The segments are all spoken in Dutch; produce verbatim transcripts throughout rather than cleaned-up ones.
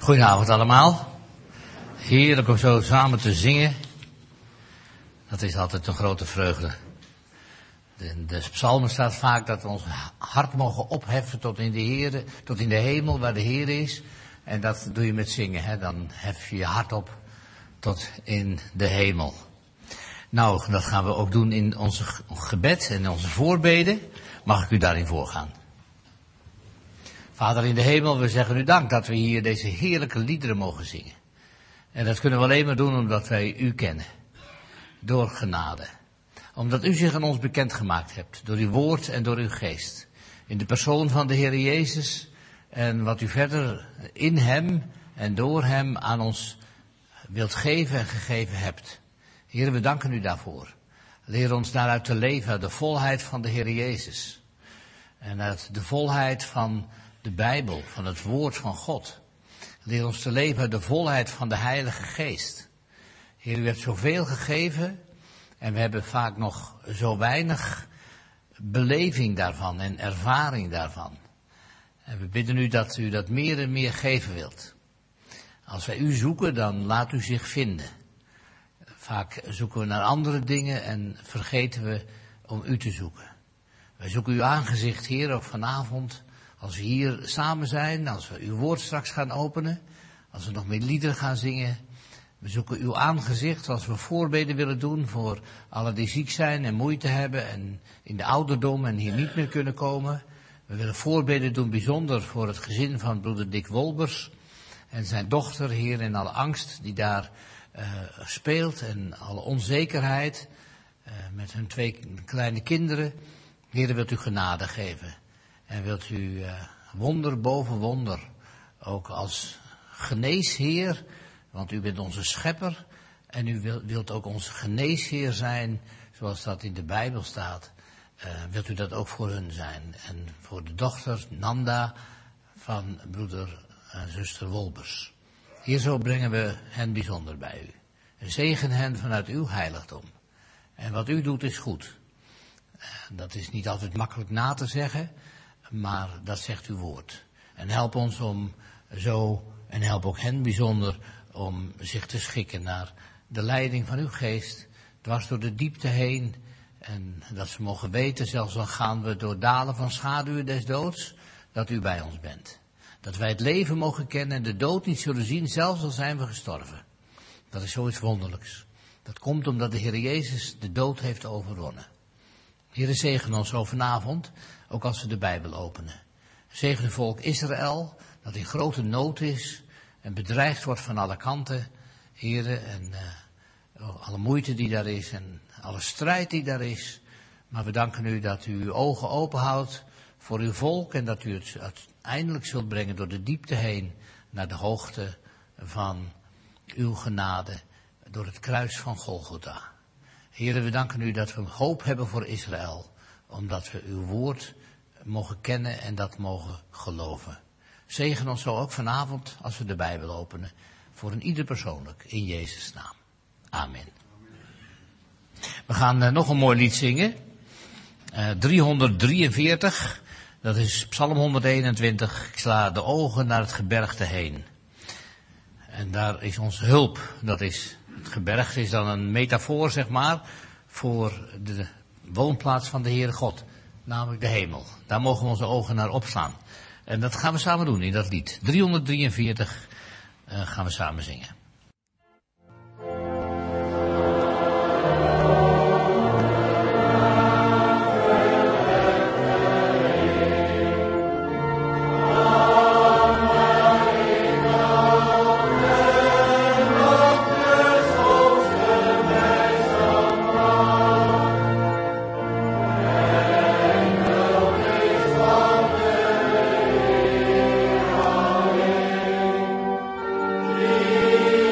Goedenavond allemaal. Heerlijk om zo samen te zingen. Dat is altijd een grote vreugde. In de psalmen staat vaak dat we ons hart mogen opheffen tot in de Heere, tot in de hemel waar de Heer is. En dat doe je met zingen, hè? Dan hef je je hart op tot in de hemel. Nou, dat gaan we ook doen in onze gebed en onze voorbeden. Mag ik u daarin voorgaan? Vader in de hemel, we zeggen u dank dat we hier deze heerlijke liederen mogen zingen. En dat kunnen we alleen maar doen omdat wij u kennen. Door genade. Omdat u zich aan ons bekendgemaakt hebt. Door uw woord en door uw geest. In de persoon van de Heer Jezus. En wat u verder in hem en door hem aan ons wilt geven en gegeven hebt. Heer, we danken u daarvoor. Leer ons daaruit te leven uit de volheid van de Heer Jezus. En uit de volheid van de Bijbel, van het woord van God. Leer ons te leven uit de volheid van de Heilige Geest. Heer, u hebt zoveel gegeven en we hebben vaak nog zo weinig beleving daarvan en ervaring daarvan. En we bidden u dat u dat meer en meer geven wilt. Als wij u zoeken, dan laat u zich vinden. Vaak zoeken we naar andere dingen en vergeten we om u te zoeken. Wij zoeken uw aangezicht, Heer, ook vanavond. Als we hier samen zijn, als we uw woord straks gaan openen, als we nog meer liederen gaan zingen. We zoeken uw aangezicht als we voorbeden willen doen voor allen die ziek zijn en moeite hebben en in de ouderdom en hier niet meer kunnen komen. We willen voorbeden doen bijzonder voor het gezin van broeder Dick Wolbers en zijn dochter, Heer, en alle angst die daar uh, speelt en alle onzekerheid uh, met hun twee kleine kinderen. Heer, wilt u genade geven. En wilt u uh, wonder boven wonder, ook als geneesheer, want u bent onze schepper. En u wilt, wilt ook onze geneesheer zijn, zoals dat in de Bijbel staat. Uh, wilt u dat ook voor hun zijn. En voor de dochter Nanda van broeder en zuster Wolbers. Hier zo brengen we hen bijzonder bij u. En zegen hen vanuit uw heiligdom. En wat u doet is goed. Uh, dat is niet altijd makkelijk na te zeggen. Maar dat zegt uw woord. En help ons om zo, en help ook hen bijzonder, om zich te schikken naar de leiding van uw geest, dwars door de diepte heen. En dat ze mogen weten, zelfs al gaan we door dalen van schaduwen des doods, dat u bij ons bent. Dat wij het leven mogen kennen en de dood niet zullen zien, zelfs al zijn we gestorven. Dat is zoiets wonderlijks. Dat komt omdat de Heer Jezus de dood heeft overwonnen. Heer, zegen ons zo vanavond, ook als we de Bijbel openen. Zegen het volk Israël, dat in grote nood is en bedreigd wordt van alle kanten, Heer, en uh, alle moeite die daar is en alle strijd die daar is. Maar we danken u dat u uw ogen openhoudt voor uw volk en dat u het uiteindelijk zult brengen door de diepte heen naar de hoogte van uw genade door het kruis van Golgotha. Heer, we danken u dat we hoop hebben voor Israël, omdat we uw woord mogen kennen en dat mogen geloven. Zegen ons zo ook vanavond als we de Bijbel openen, voor een ieder persoonlijk, in Jezus' naam. Amen. We gaan uh, nog een mooi lied zingen. Uh, driehonderddrieënveertig, dat is Psalm honderdeenentwintig. Ik sla de ogen naar het gebergte heen. En daar is onze hulp, dat is... Het gebergte is dan een metafoor, zeg maar, voor de woonplaats van de Heere God. Namelijk de hemel. Daar mogen we onze ogen naar opslaan. En dat gaan we samen doen in dat lied. driehonderddrieënveertig uh, gaan we samen zingen. Amen.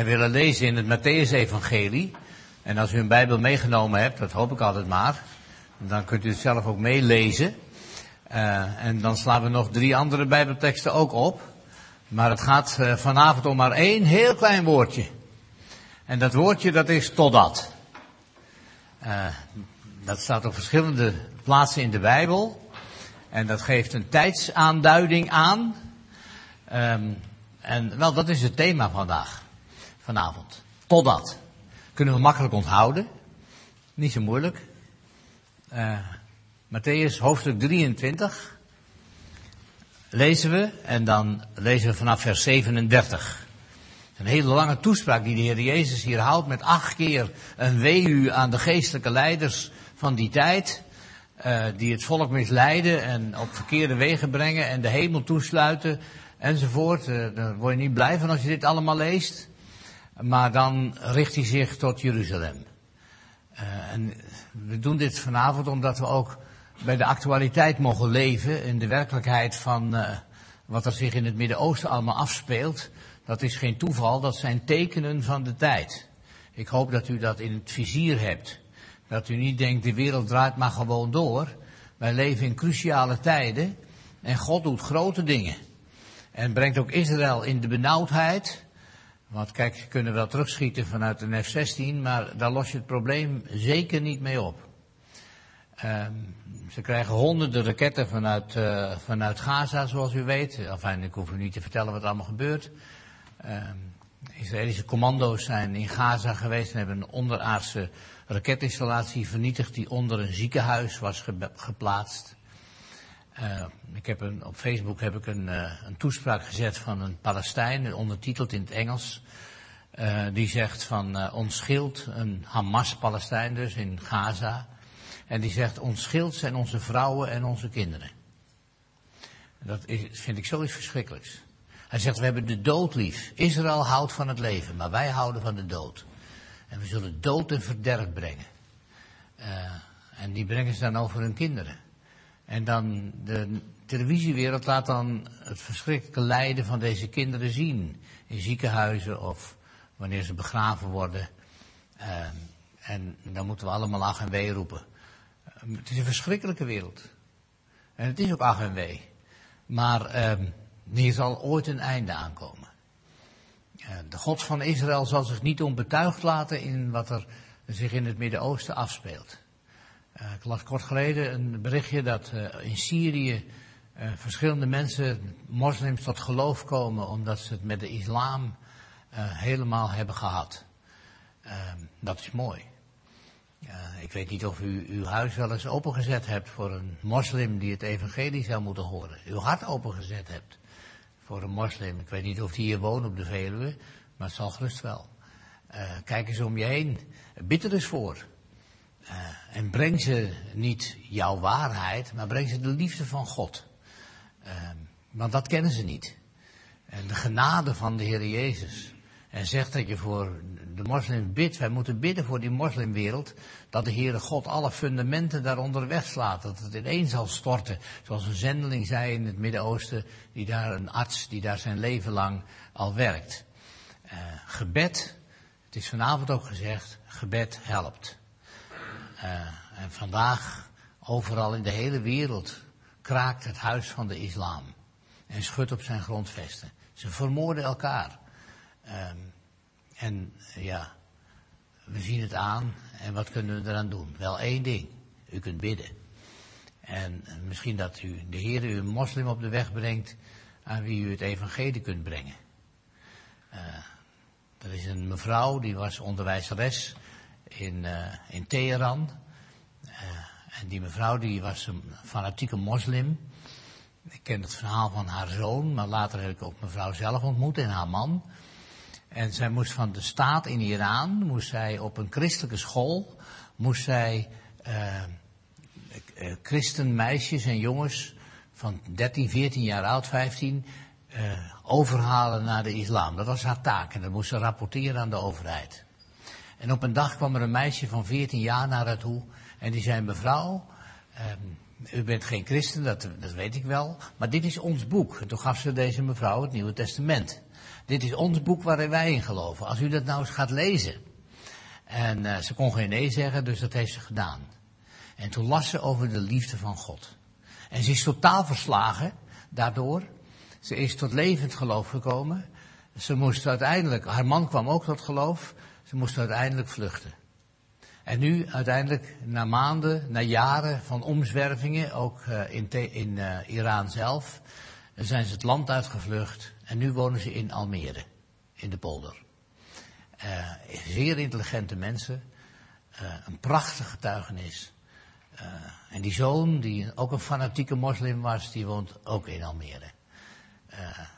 Wij willen lezen in het Mattheüs-evangelie. En als u een Bijbel meegenomen hebt, dat hoop ik altijd maar, dan kunt u het zelf ook meelezen. Uh, en dan slaan we nog drie andere Bijbelteksten ook op. Maar het gaat uh, vanavond om maar één heel klein woordje. En dat woordje dat is totdat. Uh, dat staat op verschillende plaatsen in de Bijbel. En dat geeft een tijdsaanduiding aan. Um, en wel, dat is het thema vandaag. Vanavond. Totdat. Kunnen we makkelijk onthouden. Niet zo moeilijk. Uh, Mattheüs hoofdstuk drieëntwintig. Lezen we. En dan lezen we vanaf vers zevenendertig. Een hele lange toespraak die de Heer Jezus hier houdt. Met acht keer een weehu aan de geestelijke leiders van die tijd. Uh, die het volk misleiden en op verkeerde wegen brengen. En de hemel toesluiten. Enzovoort. Uh, daar word je niet blij van als je dit allemaal leest. Maar dan richt hij zich tot Jeruzalem. Uh, en we doen dit vanavond omdat we ook bij de actualiteit mogen leven. In de werkelijkheid van uh, wat er zich in het Midden-Oosten allemaal afspeelt. Dat is geen toeval, dat zijn tekenen van de tijd. Ik hoop dat u dat in het vizier hebt. Dat u niet denkt, de wereld draait maar gewoon door. Wij leven in cruciale tijden. En God doet grote dingen. En brengt ook Israël in de benauwdheid. Want kijk, ze kunnen wel terugschieten vanuit een F zestien, maar daar los je het probleem zeker niet mee op. Um, ze krijgen honderden raketten vanuit, uh, vanuit Gaza, zoals u weet. Enfin, ik hoef u niet te vertellen wat er allemaal gebeurt. Um, Israëlische commando's zijn in Gaza geweest en hebben een onderaardse raketinstallatie vernietigd die onder een ziekenhuis was ge- geplaatst. Uh, ik heb een, op Facebook heb ik een, uh, een toespraak gezet van een Palestijn, ondertiteld in het Engels. Uh, die zegt van uh, ons schild, een Hamas-Palestijn dus in Gaza. En die zegt ons schild zijn onze vrouwen en onze kinderen. Dat is, vind ik zoiets verschrikkelijks. Hij zegt we hebben de dood lief. Israël houdt van het leven, maar wij houden van de dood. En we zullen dood en verderf brengen. Uh, en die brengen ze dan over hun kinderen. En dan de televisiewereld laat dan het verschrikkelijke lijden van deze kinderen zien. In ziekenhuizen of wanneer ze begraven worden. Uh, en dan moeten we allemaal ach en wee roepen. Uh, het is een verschrikkelijke wereld. En het is ook ach en wee. Maar uh, hier zal ooit een einde aankomen. Uh, de God van Israël zal zich niet onbetuigd laten in wat er zich in het Midden-Oosten afspeelt. Uh, ik las kort geleden een berichtje dat uh, in Syrië uh, verschillende mensen, moslims, tot geloof komen omdat ze het met de islam uh, helemaal hebben gehad. Uh, dat is mooi. Uh, ik weet niet of u uw huis wel eens opengezet hebt voor een moslim die het evangelie zou moeten horen. Uw hart opengezet hebt voor een moslim. Ik weet niet of die hier woont op de Veluwe, maar het zal gerust wel. Uh, kijk eens om je heen. Bid er eens voor. Uh, en breng ze niet jouw waarheid, maar breng ze de liefde van God. Uh, want dat kennen ze niet. En de genade van de Heer Jezus. En zegt dat je voor de moslim bidt. Wij moeten bidden voor die moslimwereld. Dat de Heere God alle fundamenten daaronder wegslaat. Dat het ineen zal storten. Zoals een zendeling zei in het Midden-Oosten. Die daar, een arts die daar zijn leven lang al werkt. Uh, gebed. Het is vanavond ook gezegd. Gebed helpt. Uh, en vandaag, overal in de hele wereld, kraakt het huis van de islam. En schudt op zijn grondvesten. Ze vermoorden elkaar. Um, en ja, we zien het aan. En wat kunnen we eraan doen? Wel één ding. U kunt bidden. En misschien dat u, de Heer u een moslim op de weg brengt aan wie u het evangelie kunt brengen. Uh, er is een mevrouw, die was onderwijzeres in, uh, in Teheran. Uh, en die mevrouw die was een fanatieke moslim. Ik ken het verhaal van haar zoon, maar later heb ik ook mevrouw zelf ontmoet en haar man. En zij moest van de staat in Iran, moest zij op een christelijke school, moest zij uh, uh, christenmeisjes en jongens van dertien, veertien jaar oud, vijftien, uh, overhalen naar de islam. Dat was haar taak en dat moest ze rapporteren aan de overheid. En op een dag kwam er een meisje van veertien jaar naar haar toe en die zei, mevrouw, uh, U bent geen christen, dat, dat weet ik wel. Maar dit is ons boek. En toen gaf ze deze mevrouw het Nieuwe Testament. Dit is ons boek waarin wij in geloven. Als u dat nou eens gaat lezen. En uh, ze kon geen nee zeggen, dus dat heeft ze gedaan. En toen las ze over de liefde van God. En ze is totaal verslagen daardoor. Ze is tot levend geloof gekomen. Ze moest uiteindelijk, haar man kwam ook tot geloof. Ze moest uiteindelijk vluchten. En nu uiteindelijk, na maanden, na jaren van omzwervingen, ook uh, in, te, in uh, Iran zelf, zijn ze het land uitgevlucht. En nu wonen ze in Almere, in de polder. Uh, zeer intelligente mensen, uh, een prachtige getuigenis. Uh, en die zoon, die ook een fanatieke moslim was, die woont ook in Almere. Uh,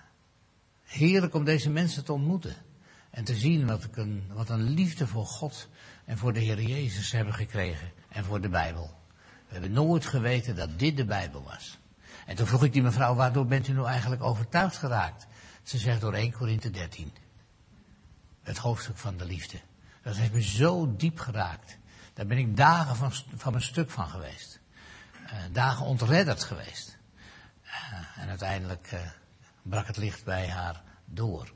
heerlijk om deze mensen te ontmoeten. En te zien wat een, wat een liefde voor God en voor de Heer Jezus hebben gekregen. En voor de Bijbel. We hebben nooit geweten dat dit de Bijbel was. En toen vroeg ik die mevrouw, waardoor bent u nou eigenlijk overtuigd geraakt? Ze zegt door Eerste Korinthe dertien. Het hoofdstuk van de liefde. Dat heeft me zo diep geraakt. Daar ben ik dagen van, van mijn stuk van geweest. Uh, dagen ontredderd geweest. Uh, en uiteindelijk uh, brak het licht bij haar door.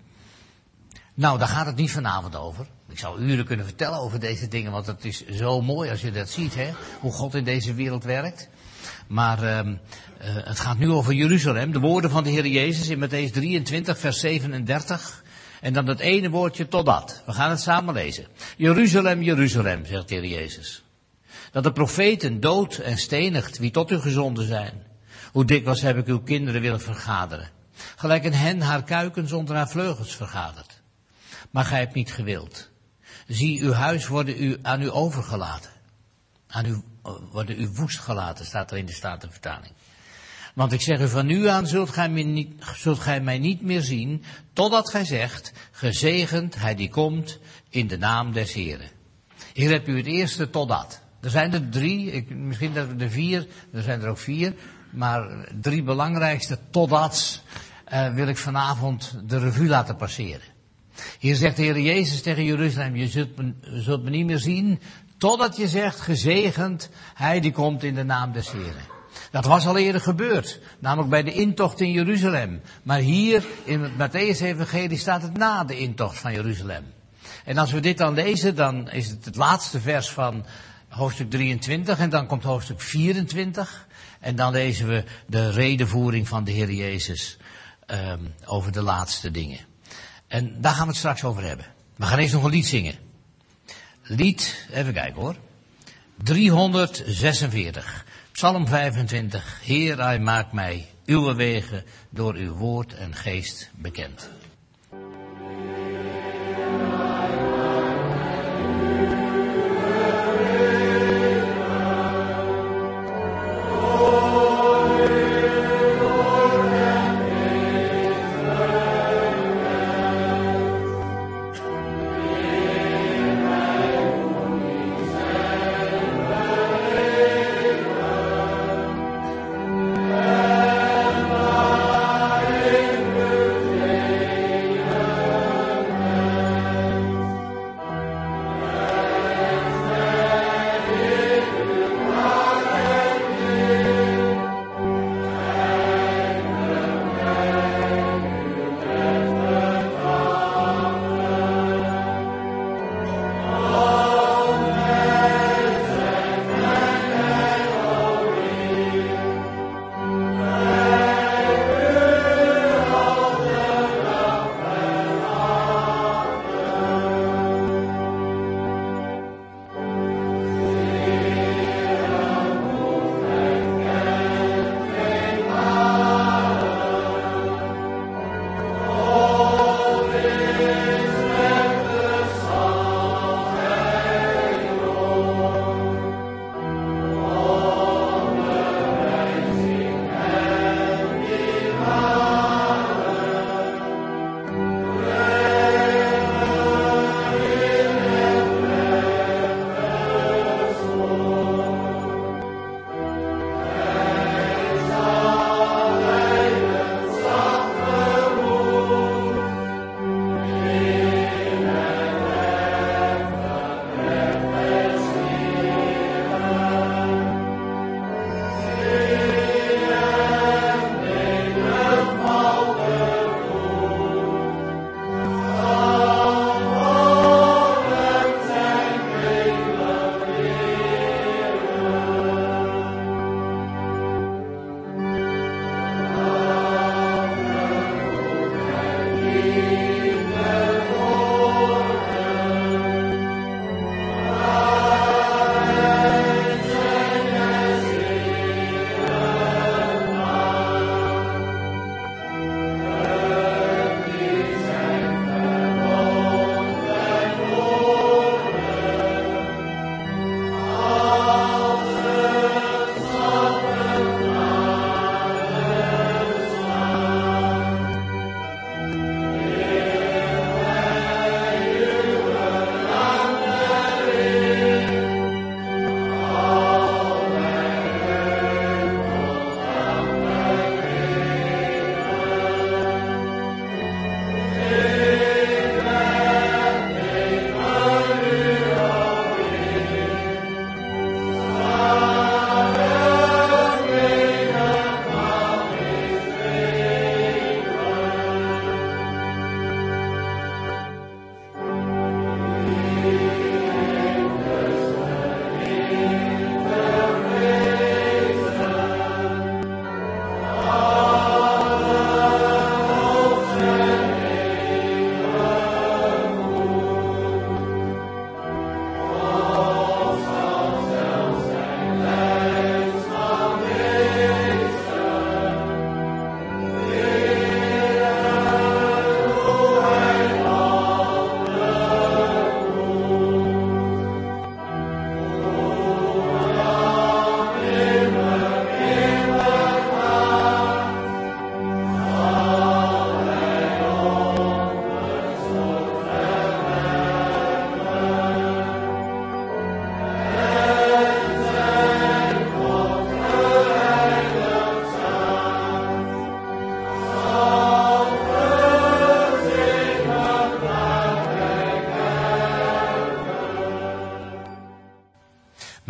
Nou, daar gaat het niet vanavond over. Ik zou uren kunnen vertellen over deze dingen, want het is zo mooi als je dat ziet, hè? Hoe God in deze wereld werkt. Maar uh, uh, het gaat nu over Jeruzalem. De woorden van de Heer Jezus in Mattheüs drieëntwintig, vers zevenendertig. En dan dat ene woordje totdat. We gaan het samen lezen. Jeruzalem, Jeruzalem, zegt de Heer Jezus. Dat de profeten dood en stenigt wie tot u gezonden zijn. Hoe dikwijls heb ik uw kinderen willen vergaderen. Gelijk een hen haar kuikens onder haar vleugels vergadert. Maar gij hebt niet gewild. Zie, uw huis worden u, aan u overgelaten. Aan u worden u woest gelaten, staat er in de Statenvertaling. Want ik zeg u, van nu aan zult gij, mij niet, zult gij mij niet meer zien, totdat gij zegt, gezegend hij die komt in de naam des Heren. Hier heb u het eerste totdat. Er zijn er drie, ik, misschien dat we er vier, er zijn er ook vier, maar drie belangrijkste toddats uh, wil ik vanavond de revue laten passeren. Hier zegt de Heer Jezus tegen Jeruzalem, je zult me, zult me niet meer zien, totdat je zegt, gezegend hij die komt in de naam des Heren. Dat was al eerder gebeurd, namelijk bij de intocht in Jeruzalem. Maar hier in het Mattheüs-evangelie staat het na de intocht van Jeruzalem. En als we dit dan lezen, dan is het het laatste vers van hoofdstuk drieëntwintig en dan komt hoofdstuk vierentwintig. En dan lezen we de redevoering van de Heer Jezus um, over de laatste dingen. En daar gaan we het straks over hebben. We gaan eerst nog een lied zingen. Lied, even kijken hoor. driehonderdzesenveertig. Psalm vijfentwintig. Heer, hij maakt mij uw wegen door uw woord en geest bekend. Hey!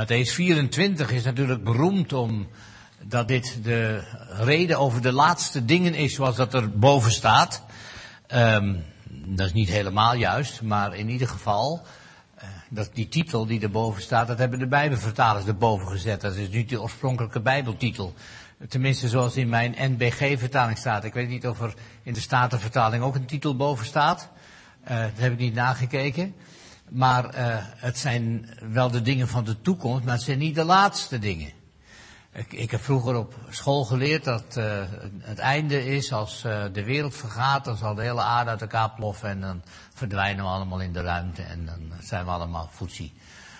Mattheüs vierentwintig is natuurlijk beroemd om dat dit de reden over de laatste dingen is, zoals dat er boven staat. Um, dat is niet helemaal juist, maar in ieder geval, uh, dat die titel die erboven staat, dat hebben de Bijbelvertalers erboven gezet. Dat is niet de oorspronkelijke Bijbeltitel. Tenminste zoals in mijn N B G-vertaling staat. Ik weet niet of er in de Statenvertaling ook een titel boven staat. Uh, dat heb ik niet nagekeken. Maar uh, het zijn wel de dingen van de toekomst, maar het zijn niet de laatste dingen. Ik, ik heb vroeger op school geleerd dat uh, het einde is als uh, de wereld vergaat, dan zal de hele aarde uit elkaar ploffen en dan verdwijnen we allemaal in de ruimte en dan zijn we allemaal foetsie.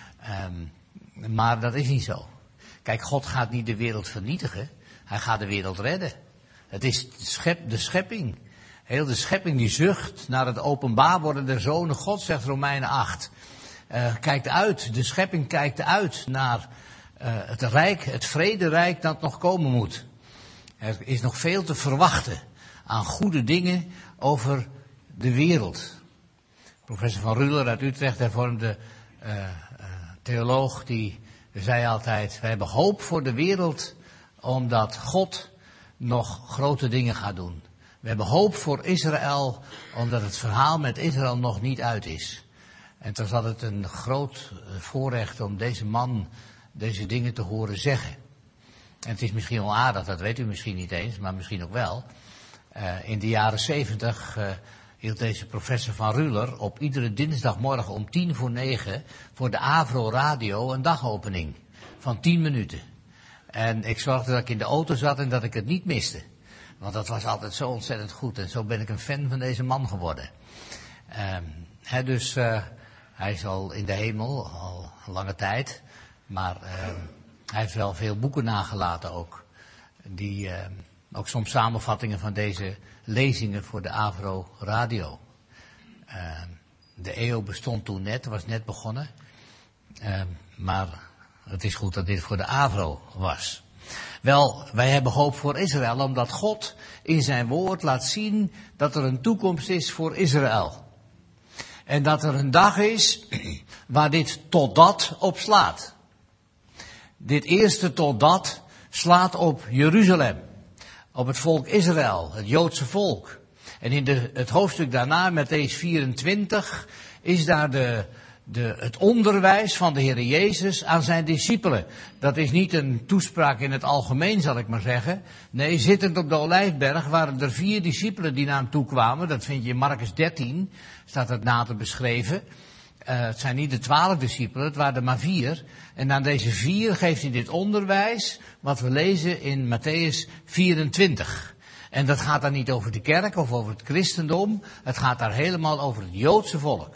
Um, maar dat is niet zo. Kijk, God gaat niet de wereld vernietigen, hij gaat de wereld redden. Het is de, schep, de schepping. Heel de schepping die zucht naar het openbaar worden der zonen God, zegt Romeinen acht. Uh, kijkt uit, de schepping kijkt uit naar uh, het rijk, het vrederijk dat nog komen moet. Er is nog veel te verwachten aan goede dingen over de wereld. Professor van Ruler uit Utrecht, hervormde uh, uh, theoloog, die zei altijd, we hebben hoop voor de wereld omdat God nog grote dingen gaat doen. We hebben hoop voor Israël, omdat het verhaal met Israël nog niet uit is. En toen was het een groot voorrecht om deze man deze dingen te horen zeggen. En het is misschien wel aardig, dat weet u misschien niet eens, maar misschien ook wel. Uh, in de jaren zeventig uh, hield deze professor van Ruler op iedere dinsdagmorgen om tien voor negen voor de Avro Radio een dagopening van tien minuten. En ik zorgde dat ik in de auto zat en dat ik het niet miste. Want dat was altijd zo ontzettend goed. En zo ben ik een fan van deze man geworden. Um, he, dus uh, hij is al in de hemel, al lange tijd. Maar uh, hij heeft wel veel boeken nagelaten ook. Die uh, ook soms samenvattingen van deze lezingen voor de Avro Radio. Uh, de E O bestond toen net, was net begonnen. Uh, maar het is goed dat dit voor de Avro was. Wel, wij hebben hoop voor Israël, omdat God in zijn woord laat zien dat er een toekomst is voor Israël. En dat er een dag is waar dit totdat op slaat. Dit eerste totdat slaat op Jeruzalem, op het volk Israël, het Joodse volk. En in de, het hoofdstuk daarna, Mattheüs vierentwintig, is daar de... De, het onderwijs van de Heer Jezus aan zijn discipelen. Dat is niet een toespraak in het algemeen, zal ik maar zeggen. Nee, zittend op de Olijfberg waren er vier discipelen die naar hem toe kwamen. Dat vind je in Marcus dertien, staat het na te beschreven. Uh, het zijn niet de twaalf discipelen, het waren er maar vier. En aan deze vier geeft hij dit onderwijs, wat we lezen in Mattheüs vierentwintig. En dat gaat dan niet over de kerk of over het christendom. Het gaat daar helemaal over het Joodse volk.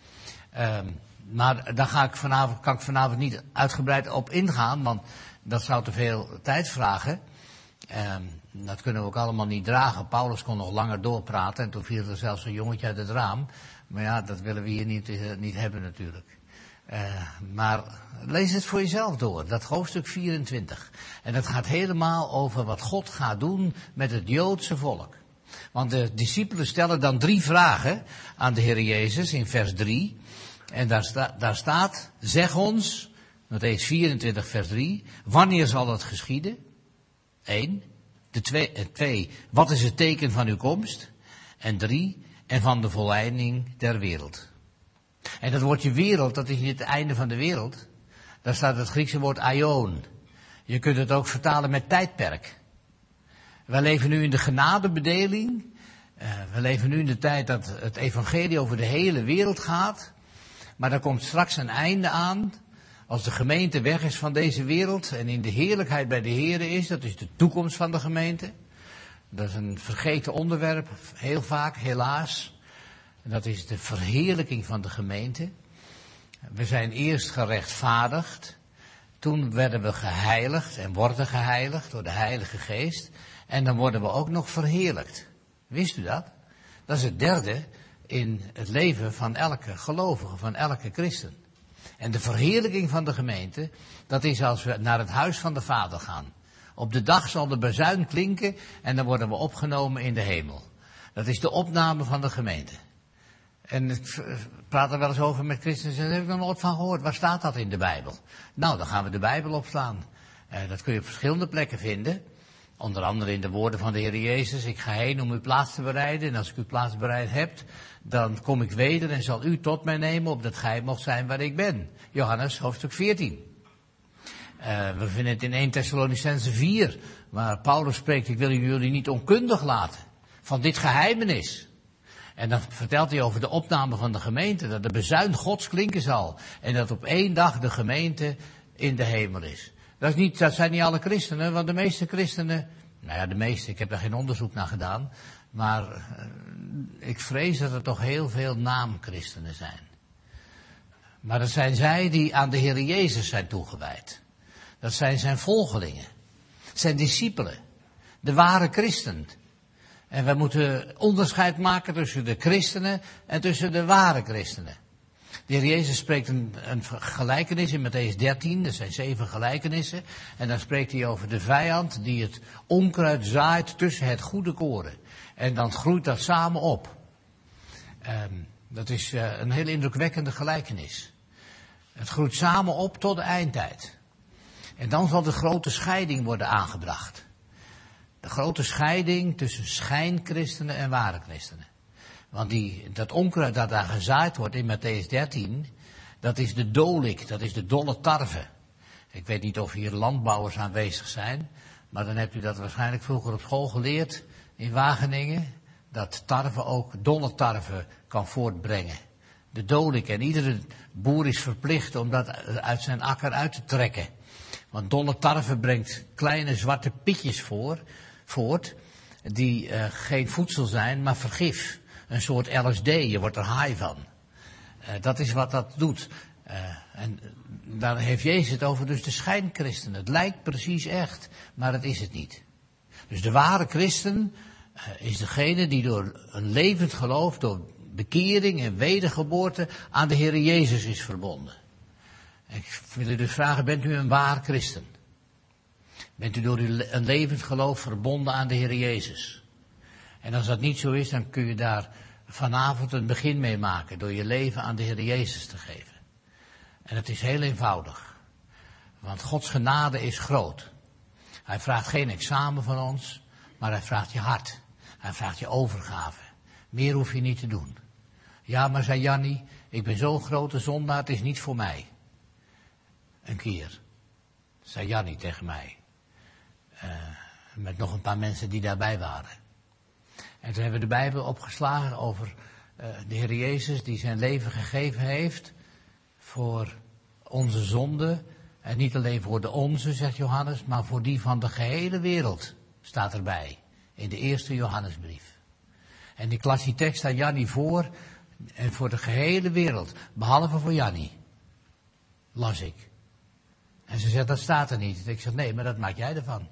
Um, maar daar ga ik vanavond, kan ik vanavond niet uitgebreid op ingaan, want dat zou te veel tijd vragen. Um, dat kunnen we ook allemaal niet dragen. Paulus kon nog langer doorpraten en toen viel er zelfs een jongetje uit het raam. Maar ja, dat willen we hier niet, uh, niet hebben natuurlijk. Uh, maar lees het voor jezelf door, dat hoofdstuk vierentwintig. En dat gaat helemaal over wat God gaat doen met het Joodse volk. Want de discipelen stellen dan drie vragen aan de Heer Jezus in vers drie. En daar, sta, daar staat, zeg ons, Mattheüs vierentwintig vers drie, wanneer zal het geschieden? Eén. De twee, eh, twee, wat is het teken van uw komst? En drie, en van de volleinding der wereld. En dat woordje wereld, dat is niet het einde van de wereld. Daar staat het Griekse woord aion. Je kunt het ook vertalen met tijdperk. Wij leven nu in de genadebedeling. Uh, we leven nu in de tijd dat het evangelie over de hele wereld gaat. Maar er komt straks een einde aan. Als de gemeente weg is van deze wereld en in de heerlijkheid bij de Heer is. Dat is de toekomst van de gemeente. Dat is een vergeten onderwerp, heel vaak, helaas. Dat is de verheerlijking van de gemeente. We zijn eerst gerechtvaardigd. Toen werden we geheiligd en worden geheiligd door de Heilige Geest. En dan worden we ook nog verheerlijkt. Wist u dat? Dat is het derde in het leven van elke gelovige, van elke christen. En de verheerlijking van de gemeente, dat is als we naar het huis van de Vader gaan. Op de dag zal de bazuin klinken en dan worden we opgenomen in de hemel. Dat is de opname van de gemeente. En ik praat er wel eens over met christenen en daar heb ik nog nooit van gehoord. Waar staat dat in de Bijbel? Nou, dan gaan we de Bijbel opslaan. Uh, dat kun je op verschillende plekken vinden. Onder andere in de woorden van de Heer Jezus. Ik ga heen om uw plaats te bereiden. En als ik uw plaats bereid heb, dan kom ik weder en zal u tot mij nemen, opdat gij mocht zijn waar ik ben. Johannes hoofdstuk veertien. Uh, we vinden het in eerste Thessalonicenzen vier, waar Paulus spreekt, ik wil jullie niet onkundig laten van dit geheimenis. En dan vertelt hij over de opname van de gemeente, dat de bezuin Gods klinken zal. En dat op één dag de gemeente in de hemel is. Dat, is niet, dat zijn niet alle christenen, want de meeste christenen, nou ja, de meeste, ik heb daar geen onderzoek naar gedaan, maar uh, ik vrees dat er toch heel veel naamchristenen zijn. Maar dat zijn zij die aan de Heer Jezus zijn toegewijd. Dat zijn zijn volgelingen, zijn discipelen, de ware christen. En we moeten onderscheid maken tussen de christenen en tussen de ware christenen. De Heer Jezus spreekt een, een gelijkenis in Mattheüs dertien, er zijn zeven gelijkenissen. En dan spreekt hij over de vijand die het onkruid zaait tussen het goede koren. En dan groeit dat samen op. Um, dat is uh, een heel indrukwekkende gelijkenis. Het groeit samen op tot de eindtijd. En dan zal de grote scheiding worden aangebracht. De grote scheiding tussen schijnchristenen en ware christenen. Want die, dat onkruid dat daar gezaaid wordt in Mattheüs dertien, dat is de dolik, dat is de dolle tarwe. Ik weet niet of hier landbouwers aanwezig zijn, maar dan hebt u dat waarschijnlijk vroeger op school geleerd in Wageningen, dat tarwe ook dolle tarwe kan voortbrengen. De dolik, en iedere boer is verplicht om dat uit zijn akker uit te trekken. Want dolle tarwe brengt kleine zwarte pietjes voor, voort, die uh, geen voedsel zijn, maar vergif. Een soort L S D, je wordt er high van. Uh, dat is wat dat doet. Uh, en daar heeft Jezus het over, dus de schijnchristen. Het lijkt precies echt, maar het is het niet. Dus de ware christen uh, is degene die door een levend geloof, door bekering en wedergeboorte aan de Heer Jezus is verbonden. Ik wil u dus vragen, bent u een waar christen? Bent u door een levend geloof verbonden aan de Heer Jezus? En als dat niet zo is, dan kun je daar vanavond een begin mee maken, door je leven aan de Heer Jezus te geven. En het is heel eenvoudig. Want Gods genade is groot. Hij vraagt geen examen van ons, maar hij vraagt je hart. Hij vraagt je overgave. Meer hoef je niet te doen. Ja, maar zei Jannie, ik ben zo'n grote zondaar, het is niet voor mij. Een keer, zei Jannie tegen mij. Uh, met nog een paar mensen die daarbij waren. En toen hebben we de Bijbel opgeslagen over uh, de Heer Jezus die zijn leven gegeven heeft voor onze zonde. En niet alleen voor de onze, zegt Johannes, maar voor die van de gehele wereld, staat erbij. In de eerste Johannesbrief. En ik las die tekst aan Jannie voor, en voor de gehele wereld, behalve voor Jannie, las ik. En ze zegt, dat staat er niet. Ik zeg, nee, maar dat maak jij ervan.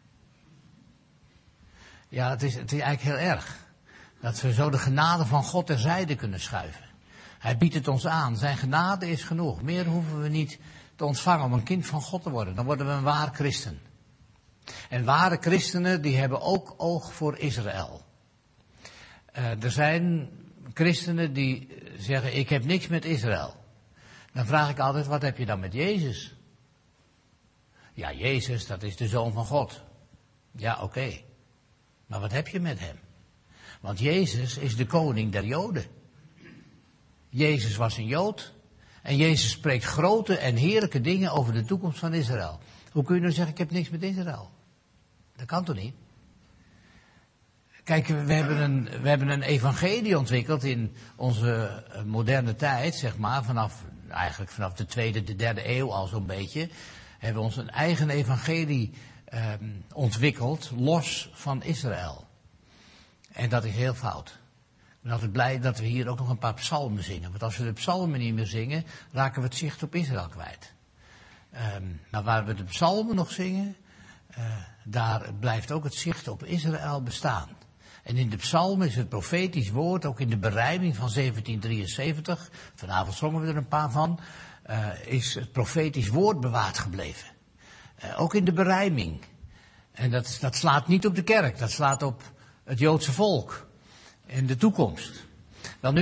Ja, het is, het is eigenlijk heel erg. Dat we zo de genade van God terzijde kunnen schuiven. Hij biedt het ons aan. Zijn genade is genoeg. Meer hoeven we niet te ontvangen om een kind van God te worden. Dan worden we een waar christen. En ware christenen, die hebben ook oog voor Israël. Uh, er zijn christenen die zeggen, ik heb niks met Israël. Dan vraag ik altijd, wat heb je dan met Jezus? Ja, Jezus, dat is de Zoon van God. Ja, oké. Okay. Maar wat heb je met hem? Want Jezus is de koning der Joden. Jezus was een Jood. En Jezus spreekt grote en heerlijke dingen over de toekomst van Israël. Hoe kun je nou zeggen, ik heb niks met Israël? Dat kan toch niet? Kijk, we hebben een, we hebben een evangelie ontwikkeld in onze moderne tijd, zeg maar, vanaf, eigenlijk vanaf de tweede, de derde eeuw al zo'n beetje, hebben we ons een eigen evangelie eh, ontwikkeld, los van Israël. En dat is heel fout. Ik ben altijd blij dat we hier ook nog een paar psalmen zingen. Want als we de psalmen niet meer zingen, raken we het zicht op Israël kwijt. Um, maar waar we de psalmen nog zingen, uh, daar blijft ook het zicht op Israël bestaan. En in de psalmen is het profetisch woord, ook in de berijming van zeventien drieënzeventig, vanavond zongen we er een paar van, uh, is het profetisch woord bewaard gebleven. Uh, ook in de berijming. En dat, dat slaat niet op de kerk, dat slaat op het Joodse volk. In de toekomst. Wel nu,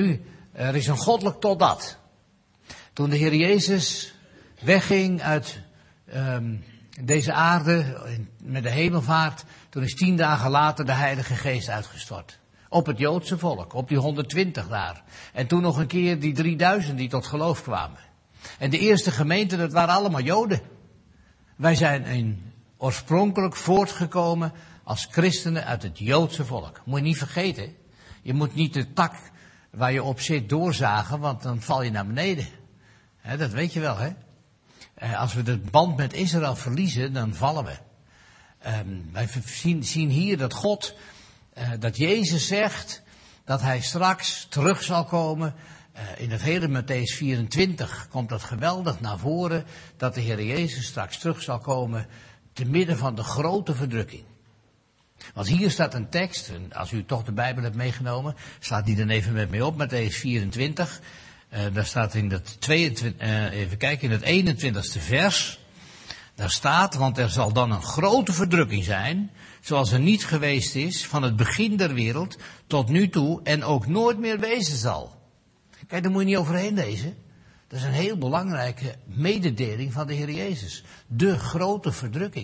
er is een goddelijk totdat. Toen de Heer Jezus wegging uit um, deze aarde met de hemelvaart, toen is tien dagen later de Heilige Geest uitgestort. Op het Joodse volk, op die honderdtwintig daar. En toen nog een keer die drieduizend die tot geloof kwamen. En de eerste gemeente, dat waren allemaal Joden. Wij zijn in, oorspronkelijk voortgekomen als christenen uit het Joodse volk. Moet je niet vergeten. Je moet niet de tak waar je op zit doorzagen, want dan val je naar beneden. He, dat weet je wel, hè. Als we de band met Israël verliezen, dan vallen we. Um, wij zien, zien hier dat God, uh, dat Jezus zegt dat hij straks terug zal komen. Uh, in het hele Matthäus vierentwintig komt dat geweldig naar voren, dat de Heer Jezus straks terug zal komen te midden van de grote verdrukking. Want hier staat een tekst, en als u toch de Bijbel hebt meegenomen, slaat die dan even met mij op, Matthäus vierentwintig. Uh, daar staat in het tweeëntwintig, uh, even kijken, in het eenentwintigste vers. Daar staat, want er zal dan een grote verdrukking zijn, zoals er niet geweest is van het begin der wereld tot nu toe en ook nooit meer wezen zal. Kijk, daar moet je niet overheen lezen. Dat is een heel belangrijke mededeling van de Heer Jezus. De grote verdrukking.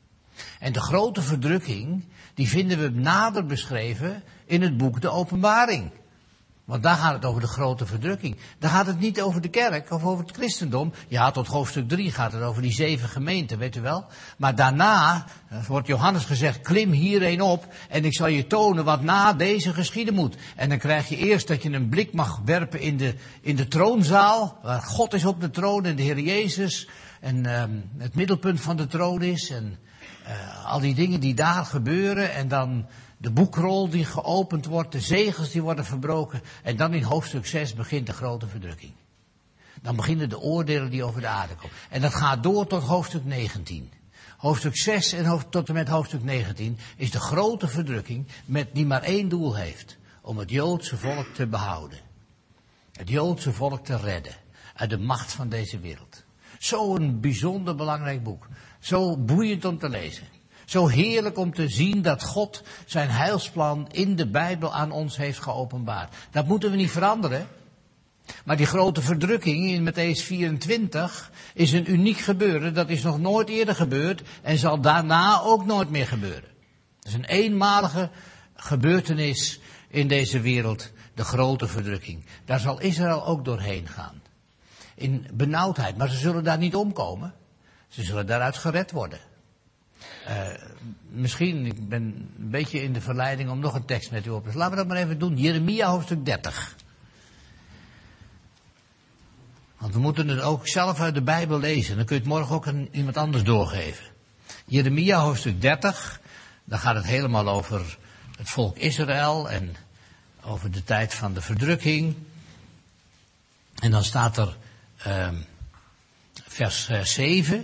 En de grote verdrukking, die vinden we nader beschreven in het boek De Openbaring. Want daar gaat het over de grote verdrukking. Daar gaat het niet over de kerk of over het christendom. Ja, tot hoofdstuk drie gaat het over die zeven gemeenten, weet u wel. Maar daarna wordt Johannes gezegd, klim hierheen op en ik zal je tonen wat na deze geschieden moet. En dan krijg je eerst dat je een blik mag werpen in de, in de troonzaal, waar God is op de troon en de Heer Jezus en um, het middelpunt van de troon is. En uh, al die dingen die daar gebeuren en dan de boekrol die geopend wordt, de zegels die worden verbroken. En dan in hoofdstuk zes begint de grote verdrukking. Dan beginnen de oordelen die over de aarde komen. En dat gaat door tot hoofdstuk negentien. Hoofdstuk zes en hoofd, tot en met hoofdstuk negentien is de grote verdrukking met die maar één doel heeft. Om het Joodse volk te behouden. Het Joodse volk te redden uit de macht van deze wereld. Zo'n bijzonder belangrijk boek. Zo boeiend om te lezen. Zo heerlijk om te zien dat God zijn heilsplan in de Bijbel aan ons heeft geopenbaard. Dat moeten we niet veranderen. Maar die grote verdrukking in Matthäus vierentwintig is een uniek gebeuren. Dat is nog nooit eerder gebeurd en zal daarna ook nooit meer gebeuren. Het is een eenmalige gebeurtenis in deze wereld, de grote verdrukking. Daar zal Israël ook doorheen gaan. In benauwdheid, maar ze zullen daar niet omkomen. Ze zullen daaruit gered worden. Uh, misschien, ik ben een beetje in de verleiding om nog een tekst met u op te lezen. Laten we dat maar even doen. Jeremia hoofdstuk dertig. Want we moeten het ook zelf uit de Bijbel lezen. Dan kun je het morgen ook aan iemand anders doorgeven. Jeremia hoofdstuk dertig. Dan gaat het helemaal over het volk Israël en over de tijd van de verdrukking. En dan staat er uh, vers uh, zeven.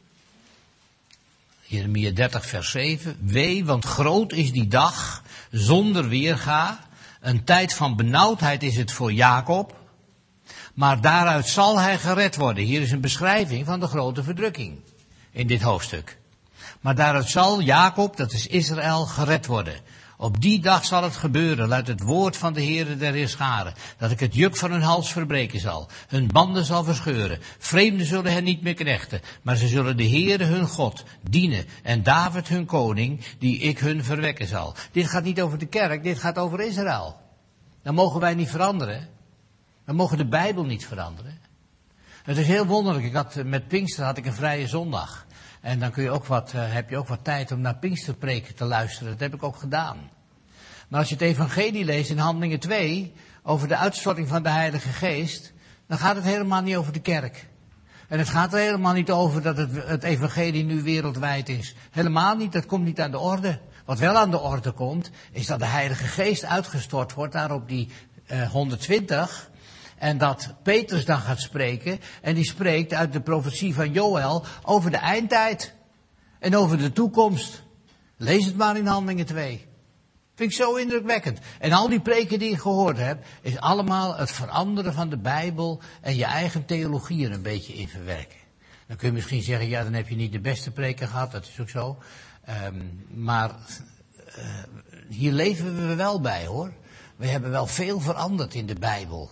Jeremia dertig vers zeven. Wee, want groot is die dag zonder weerga. Een tijd van benauwdheid is het voor Jacob. Maar daaruit zal hij gered worden. Hier is een beschrijving van de grote verdrukking in dit hoofdstuk. Maar daaruit zal Jacob, dat is Israël, gered worden. Op die dag zal het gebeuren, luidt het woord van de Heere der Heerscharen, dat ik het juk van hun hals verbreken zal, hun banden zal verscheuren. Vreemden zullen hen niet meer knechten, maar ze zullen de Heere hun God dienen en David hun koning, die ik hun verwekken zal. Dit gaat niet over de kerk, dit gaat over Israël. Dan mogen wij niet veranderen. We mogen de Bijbel niet veranderen. Het is heel wonderlijk. Ik had, met Pinkster had ik een vrije zondag. En dan kun je ook wat, uh, heb je ook wat tijd om naar Pinksterpreken te luisteren. Dat heb ik ook gedaan. Maar als je het evangelie leest in Handelingen twee, over de uitstorting van de Heilige Geest, dan gaat het helemaal niet over de kerk. En het gaat er helemaal niet over dat het, het evangelie nu wereldwijd is. Helemaal niet, dat komt niet aan de orde. Wat wel aan de orde komt, is dat de Heilige Geest uitgestort wordt daar op die uh, honderdtwintig... En dat Petrus dan gaat spreken. En die spreekt uit de profetie van Joël over de eindtijd. En over de toekomst. Lees het maar in Handelingen twee. Vind ik zo indrukwekkend. En al die preken die je gehoord hebt, is allemaal het veranderen van de Bijbel en je eigen theologie er een beetje in verwerken. Dan kun je misschien zeggen, ja, dan heb je niet de beste preken gehad. Dat is ook zo. Um, maar uh, hier leven we wel bij, hoor. We hebben wel veel veranderd in de Bijbel.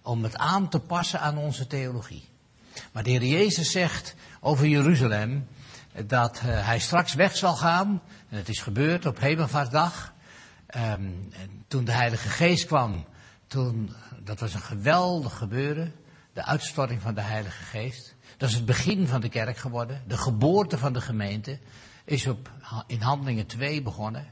om het aan te passen aan onze theologie. Maar de Heer Jezus zegt over Jeruzalem dat uh, hij straks weg zal gaan. En het is gebeurd op Hemelvaartsdag. Um, toen de Heilige Geest kwam, toen, dat was een geweldig gebeuren. De uitstorting van de Heilige Geest. Dat is het begin van de kerk geworden. De geboorte van de gemeente is op, in Handelingen twee begonnen.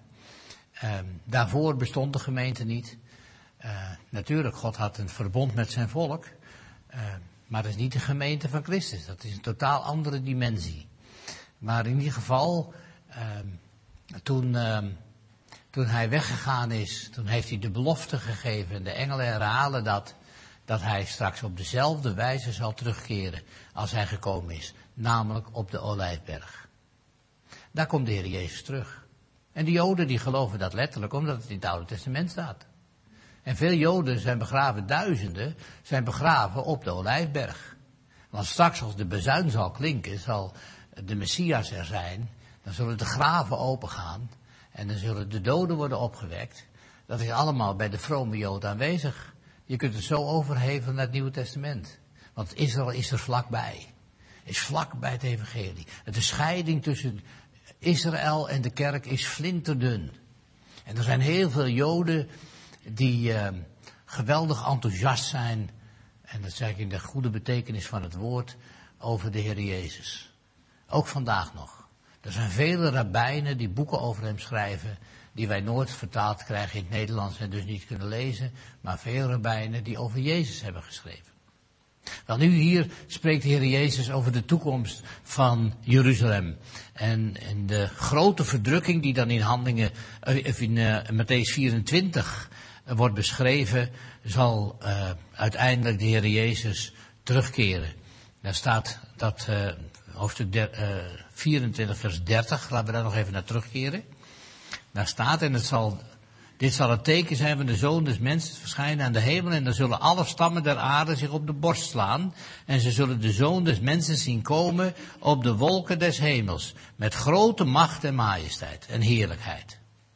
Um, daarvoor bestond de gemeente niet. Uh, natuurlijk, God had een verbond met zijn volk. Uh, maar dat is niet de gemeente van Christus. Dat is een totaal andere dimensie. Maar in ieder geval, um, toen, um, toen hij weggegaan is, toen heeft hij de belofte gegeven. En de engelen herhalen dat, dat hij straks op dezelfde wijze zal terugkeren als hij gekomen is. Namelijk op de Olijfberg. Daar komt de Heer Jezus terug. En de Joden die geloven dat letterlijk, omdat het in het Oude Testament staat. En veel Joden zijn begraven, duizenden, zijn begraven op de Olijfberg. Want straks als de bazuin zal klinken, zal de Messias er zijn, dan zullen de graven opengaan en dan zullen de doden worden opgewekt. Dat is allemaal bij de vrome Jood aanwezig. Je kunt het zo overhevelen naar het Nieuwe Testament. Want Israël is er vlakbij. Is vlakbij het evangelie. De scheiding tussen Israël en de kerk is flinterdun. En er zijn heel veel Joden die uh, geweldig enthousiast zijn, en dat zeg ik in de goede betekenis van het woord, over de Heer Jezus. Ook vandaag nog. Er zijn vele rabbijnen die boeken over hem schrijven, die wij nooit vertaald krijgen in het Nederlands en dus niet kunnen lezen, maar veel rabbijnen die over Jezus hebben geschreven. Wel nu hier spreekt de Heer Jezus over de toekomst van Jeruzalem. En, en de grote verdrukking die dan in Handelingen, in uh, Mattheüs vierentwintig uh, wordt beschreven, zal uh, uiteindelijk de Heer Jezus terugkeren. Daar staat dat uh, hoofdstuk der, uh, vierentwintig vers dertig, laten we daar nog even naar terugkeren. Daar staat, en het zal... Dit zal het teken zijn van de Zoon des Mensen verschijnen aan de hemel. En dan zullen alle stammen der aarde zich op de borst slaan. En ze zullen de Zoon des Mensen zien komen op de wolken des hemels. Met grote macht en majesteit en heerlijkheid.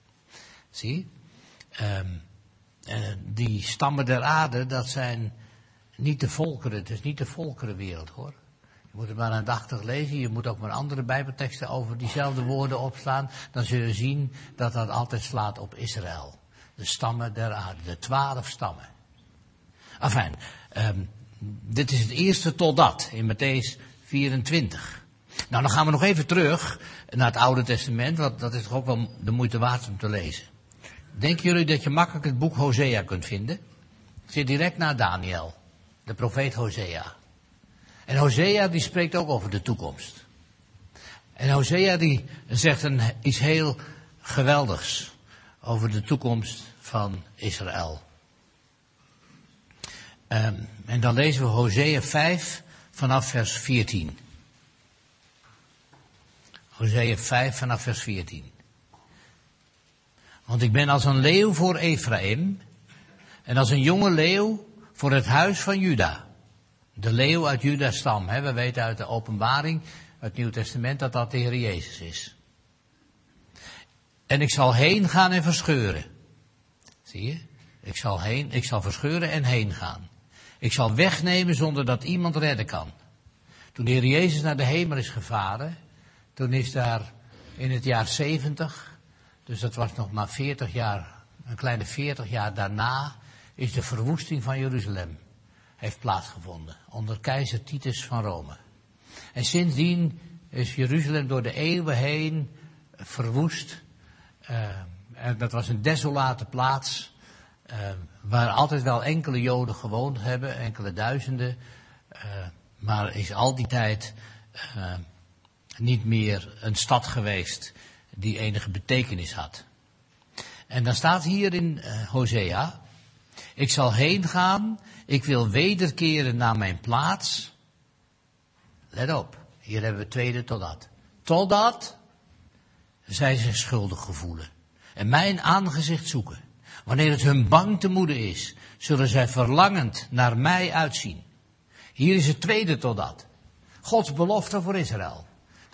Zie, um, uh, die stammen der aarde, dat zijn niet de volkeren. Het is niet de volkerenwereld, hoor. Je moet het maar aandachtig lezen. Je moet ook maar andere bijbelteksten over diezelfde woorden opslaan. Dan zul je zien dat dat altijd slaat op Israël. De stammen der aarde. De twaalf stammen. Enfin, um, dit is het eerste totdat in Mattheüs vierentwintig. Nou, dan gaan we nog even terug naar het Oude Testament. Want dat is toch ook wel de moeite waard om te lezen. Denken jullie dat je makkelijk het boek Hosea kunt vinden? Het zit direct na Daniel. De profeet Hosea. En Hosea die spreekt ook over de toekomst. En Hosea die zegt een, iets heel geweldigs over de toekomst van Israël. Um, en dan lezen we Hosea vijf vanaf vers veertien. Hosea vijf vanaf vers veertien. Want ik ben als een leeuw voor Ephraim en als een jonge leeuw voor het huis van Juda. De leeuw uit Juda's stam. Hè? We weten uit de openbaring, uit het Nieuw Testament, dat dat de Heer Jezus is. En ik zal heen gaan en verscheuren. Zie je? Ik zal heen, ik zal verscheuren en heen gaan. Ik zal wegnemen zonder dat iemand redden kan. Toen de Heer Jezus naar de hemel is gevaren, toen is daar in het jaar zeventig, dus dat was nog maar veertig jaar, een kleine veertig jaar daarna, is de verwoesting van Jeruzalem heeft plaatsgevonden, onder keizer Titus van Rome. En sindsdien is Jeruzalem door de eeuwen heen verwoest. Uh, en dat was een desolate plaats, uh, waar altijd wel enkele Joden gewoond hebben, enkele duizenden, uh, maar is al die tijd uh, niet meer een stad geweest die enige betekenis had. En dan staat hier in uh, Hosea, ik zal heen gaan, ik wil wederkeren naar mijn plaats. Let op, hier hebben we het tweede totdat. Totdat zij zich schuldig gevoelen en mijn aangezicht zoeken. Wanneer het hun bang te moede is, zullen zij verlangend naar mij uitzien. Hier is het tweede totdat. Gods belofte voor Israël.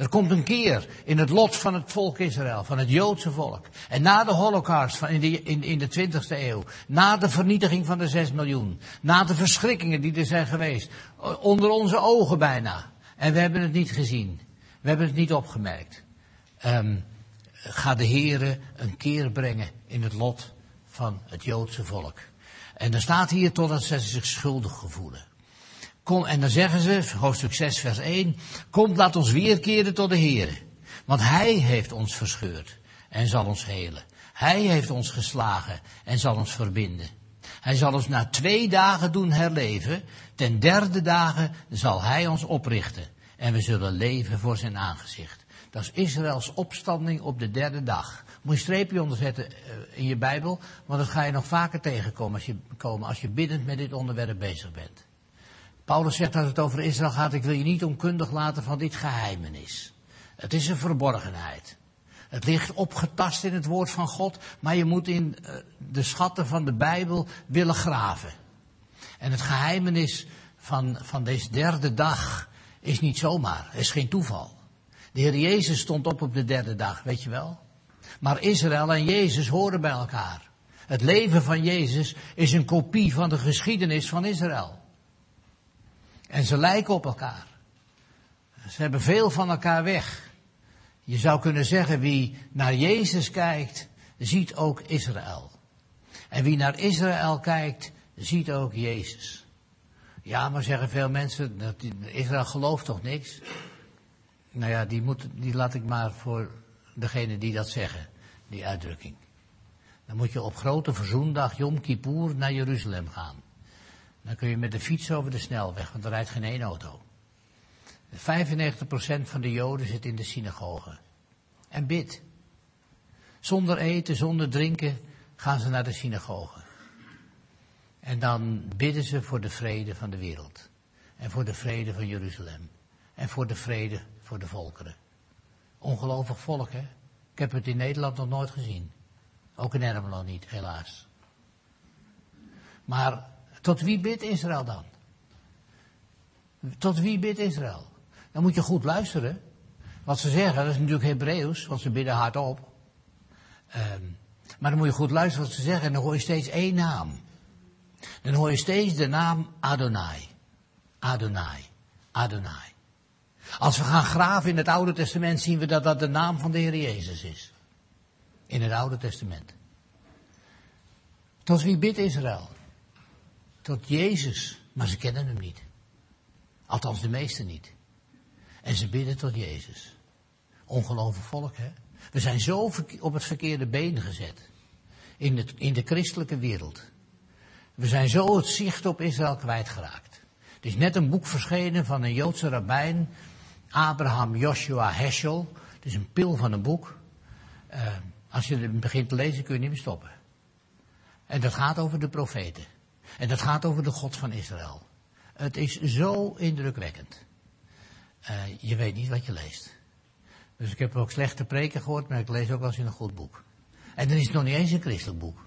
Er komt een keer in het lot van het volk Israël, van het Joodse volk. En na de Holocaust van in, de, in, in de twintigste eeuw, na de vernietiging van de zes miljoen, na de verschrikkingen die er zijn geweest, onder onze ogen bijna. En we hebben het niet gezien. We hebben het niet opgemerkt. Um, ga de Heere een keer brengen in het lot van het Joodse volk. En er staat hier totdat ze zich schuldig gevoelen. Kom, en dan zeggen ze, hoofdstuk zes vers één, kom, laat ons weerkeren tot de Heere. Want Hij heeft ons verscheurd en zal ons helen. Hij heeft ons geslagen en zal ons verbinden. Hij zal ons na twee dagen doen herleven. Ten derde dagen zal Hij ons oprichten. En we zullen leven voor zijn aangezicht. Dat is Israëls opstanding op de derde dag. Moet je een streepje onderzetten in je Bijbel, want dat ga je nog vaker tegenkomen als je, komen als je biddend met dit onderwerp bezig bent. Paulus zegt als het over Israël gaat, ik wil je niet onkundig laten van dit geheimenis. Het is een verborgenheid. Het ligt opgetast in het woord van God, maar je moet in de schatten van de Bijbel willen graven. En het geheimenis van, van deze derde dag is niet zomaar, is geen toeval. De Heer Jezus stond op op de derde dag, weet je wel. Maar Israël en Jezus horen bij elkaar. Het leven van Jezus is een kopie van de geschiedenis van Israël. En ze lijken op elkaar. Ze hebben veel van elkaar weg. Je zou kunnen zeggen, wie naar Jezus kijkt, ziet ook Israël. En wie naar Israël kijkt, ziet ook Jezus. Ja, maar zeggen veel mensen, dat Israël gelooft toch niks? Nou ja, die, moet, die laat ik maar voor degene die dat zeggen, die uitdrukking. Dan moet je op grote verzoendag, Yom Kippur, naar Jeruzalem gaan. Dan kun je met de fiets over de snelweg, want er rijdt geen één auto. vijfennegentig procent van de Joden zit in de synagoge. En bidt. Zonder eten, zonder drinken gaan ze naar de synagoge. En dan bidden ze voor de vrede van de wereld. En voor de vrede van Jeruzalem. En voor de vrede voor de volkeren. Ongelovig volk, hè? Ik heb het in Nederland nog nooit gezien. Ook in Ermelo niet, helaas. Maar tot wie bidt Israël dan? Tot wie bidt Israël? Dan moet je goed luisteren. Wat ze zeggen, dat is natuurlijk Hebreeuws, want ze bidden hardop. Um, maar dan moet je goed luisteren wat ze zeggen en dan hoor je steeds één naam. Dan hoor je steeds de naam Adonai. Adonai. Adonai. Als we gaan graven in het Oude Testament zien we dat dat de naam van de Heer Jezus is. In het Oude Testament. Tot wie bidt Israël? Tot Jezus. Maar ze kennen hem niet. Althans de meesten niet. En ze bidden tot Jezus. Ongelovig volk, hè? We zijn zo op het verkeerde been gezet. In, het, in de christelijke wereld. We zijn zo het zicht op Israël kwijtgeraakt. Er is net een boek verschenen van een Joodse rabbijn. Abraham Joshua Heschel. Het is een pil van een boek. Uh, als je het begint te lezen kun je niet meer stoppen. En dat gaat over de profeten. En dat gaat over de God van Israël. Het is zo indrukwekkend. Uh, je weet niet wat je leest. Dus ik heb ook slechte preken gehoord, maar ik lees ook wel eens in een goed boek. En dan is het nog niet eens een christelijk boek.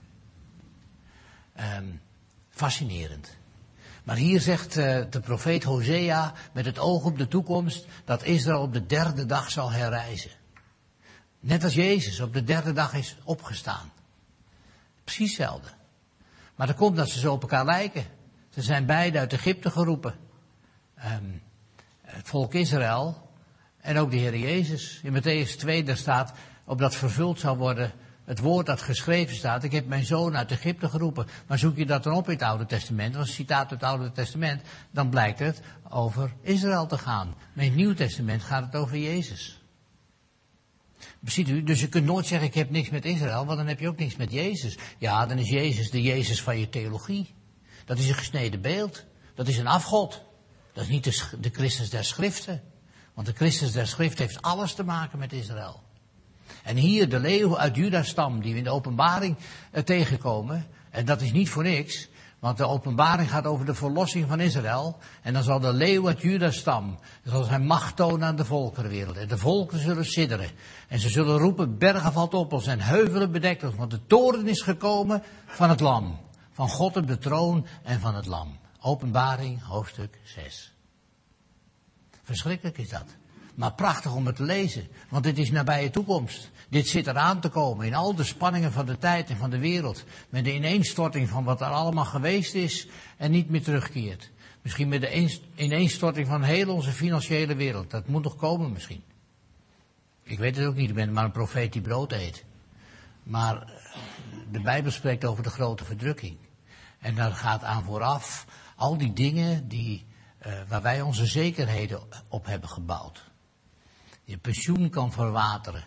Um, fascinerend. Maar hier zegt uh, de profeet Hosea met het oog op de toekomst dat Israël op de derde dag zal herrijzen. Net als Jezus op de derde dag is opgestaan. Precies hetzelfde. Maar dat komt dat ze zo op elkaar lijken. Ze zijn beide uit Egypte geroepen. Um, het volk Israël en ook de Heer Jezus. In Mattheüs twee daar staat, opdat vervuld zal worden het woord dat geschreven staat. Ik heb mijn zoon uit Egypte geroepen. Maar zoek je dat dan op in het Oude Testament, dat is een citaat uit het Oude Testament, dan blijkt het over Israël te gaan. Maar in het Nieuwe Testament gaat het over Jezus. Ziet u, dus je kunt nooit zeggen ik heb niks met Israël, want dan heb je ook niks met Jezus. Ja, dan is Jezus de Jezus van je theologie. Dat is een gesneden beeld. Dat is een afgod. Dat is niet de, de Christus der Schriften. Want de Christus der Schriften heeft alles te maken met Israël. En hier de leeuw uit Juda's stam die we in de openbaring uh, tegenkomen. En dat is niet voor niks. Want de openbaring gaat over de verlossing van Israël. En dan zal de leeuw uit Juda's stam, zal zijn macht tonen aan de volkerenwereld. En de volken zullen sidderen. En ze zullen roepen, bergen valt op ons en heuvelen bedekt ons. Want de toren is gekomen van het lam. Van God op de troon en van het lam. Openbaring, hoofdstuk zes. Verschrikkelijk is dat. maar prachtig om het te lezen. Want dit is nabije toekomst. Dit zit eraan te komen in al de spanningen van de tijd en van de wereld. Met de ineenstorting van wat er allemaal geweest is en niet meer terugkeert. Misschien met de ineenstorting van heel onze financiële wereld. Dat moet nog komen misschien. Ik weet het ook niet, ik ben maar een profeet die brood eet. Maar de Bijbel spreekt over de grote verdrukking. En daar gaat aan vooraf al die dingen die, uh, waar wij onze zekerheden op hebben gebouwd. Je pensioen kan verwateren.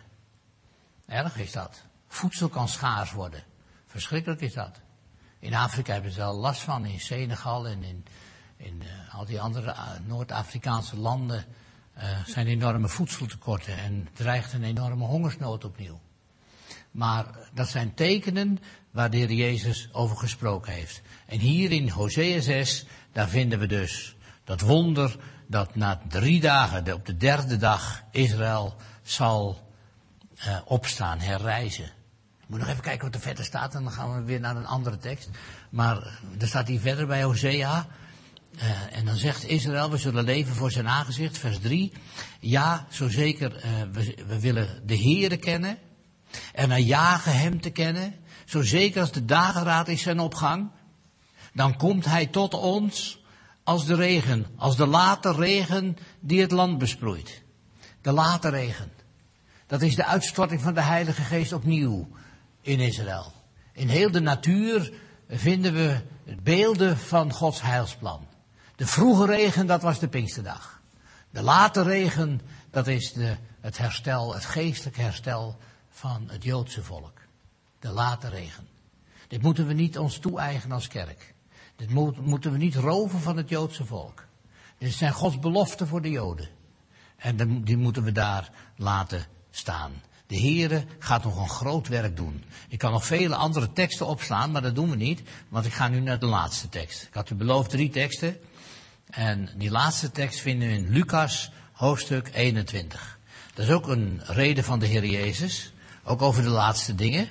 Erg is dat. Voedsel kan schaars worden. Verschrikkelijk is dat. In Afrika hebben ze er al last van, in Senegal en in, in uh, al die andere uh, Noord-Afrikaanse landen uh, zijn enorme voedseltekorten en dreigt een enorme hongersnood opnieuw. Maar dat zijn tekenen waar de Heer Jezus over gesproken heeft. En hier in Hosea zes, daar vinden we dus dat wonder dat na drie dagen, op de derde dag, Israël zal uh, opstaan, herrijzen. Ik moet nog even kijken wat er verder staat en dan gaan we weer naar een andere tekst. Maar er staat hier verder bij Hosea. Uh, en dan zegt Israël, we zullen leven voor zijn aangezicht, vers drie. Ja, zo zeker, uh, we, we willen de Heere kennen. En wij jagen hem te kennen. Zo zeker als de dageraad is zijn opgang. Dan komt hij tot ons als de regen. Als de late regen die het land besproeit. De late regen. Dat is de uitstorting van de Heilige Geest opnieuw in Israël. In heel de natuur vinden we beelden van Gods heilsplan. De vroege regen, dat was de Pinksterdag. De late regen, dat is de, het herstel, het geestelijk herstel van het Joodse volk. De late regen. Dit moeten we niet ons toe-eigenen als kerk. Dit moet, moeten we niet roven van het Joodse volk. Dit zijn Gods beloften voor de Joden. En die moeten we daar laten staan. De Heere gaat nog een groot werk doen. Ik kan nog vele andere teksten opslaan, maar dat doen we niet. Want ik ga nu naar de laatste tekst. Ik had u beloofd drie teksten. En die laatste tekst vinden we in Lucas hoofdstuk eenentwintig. Dat is ook een reden van de Heer Jezus. Ook over de laatste dingen.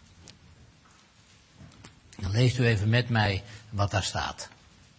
Dan leest u even met mij wat daar staat.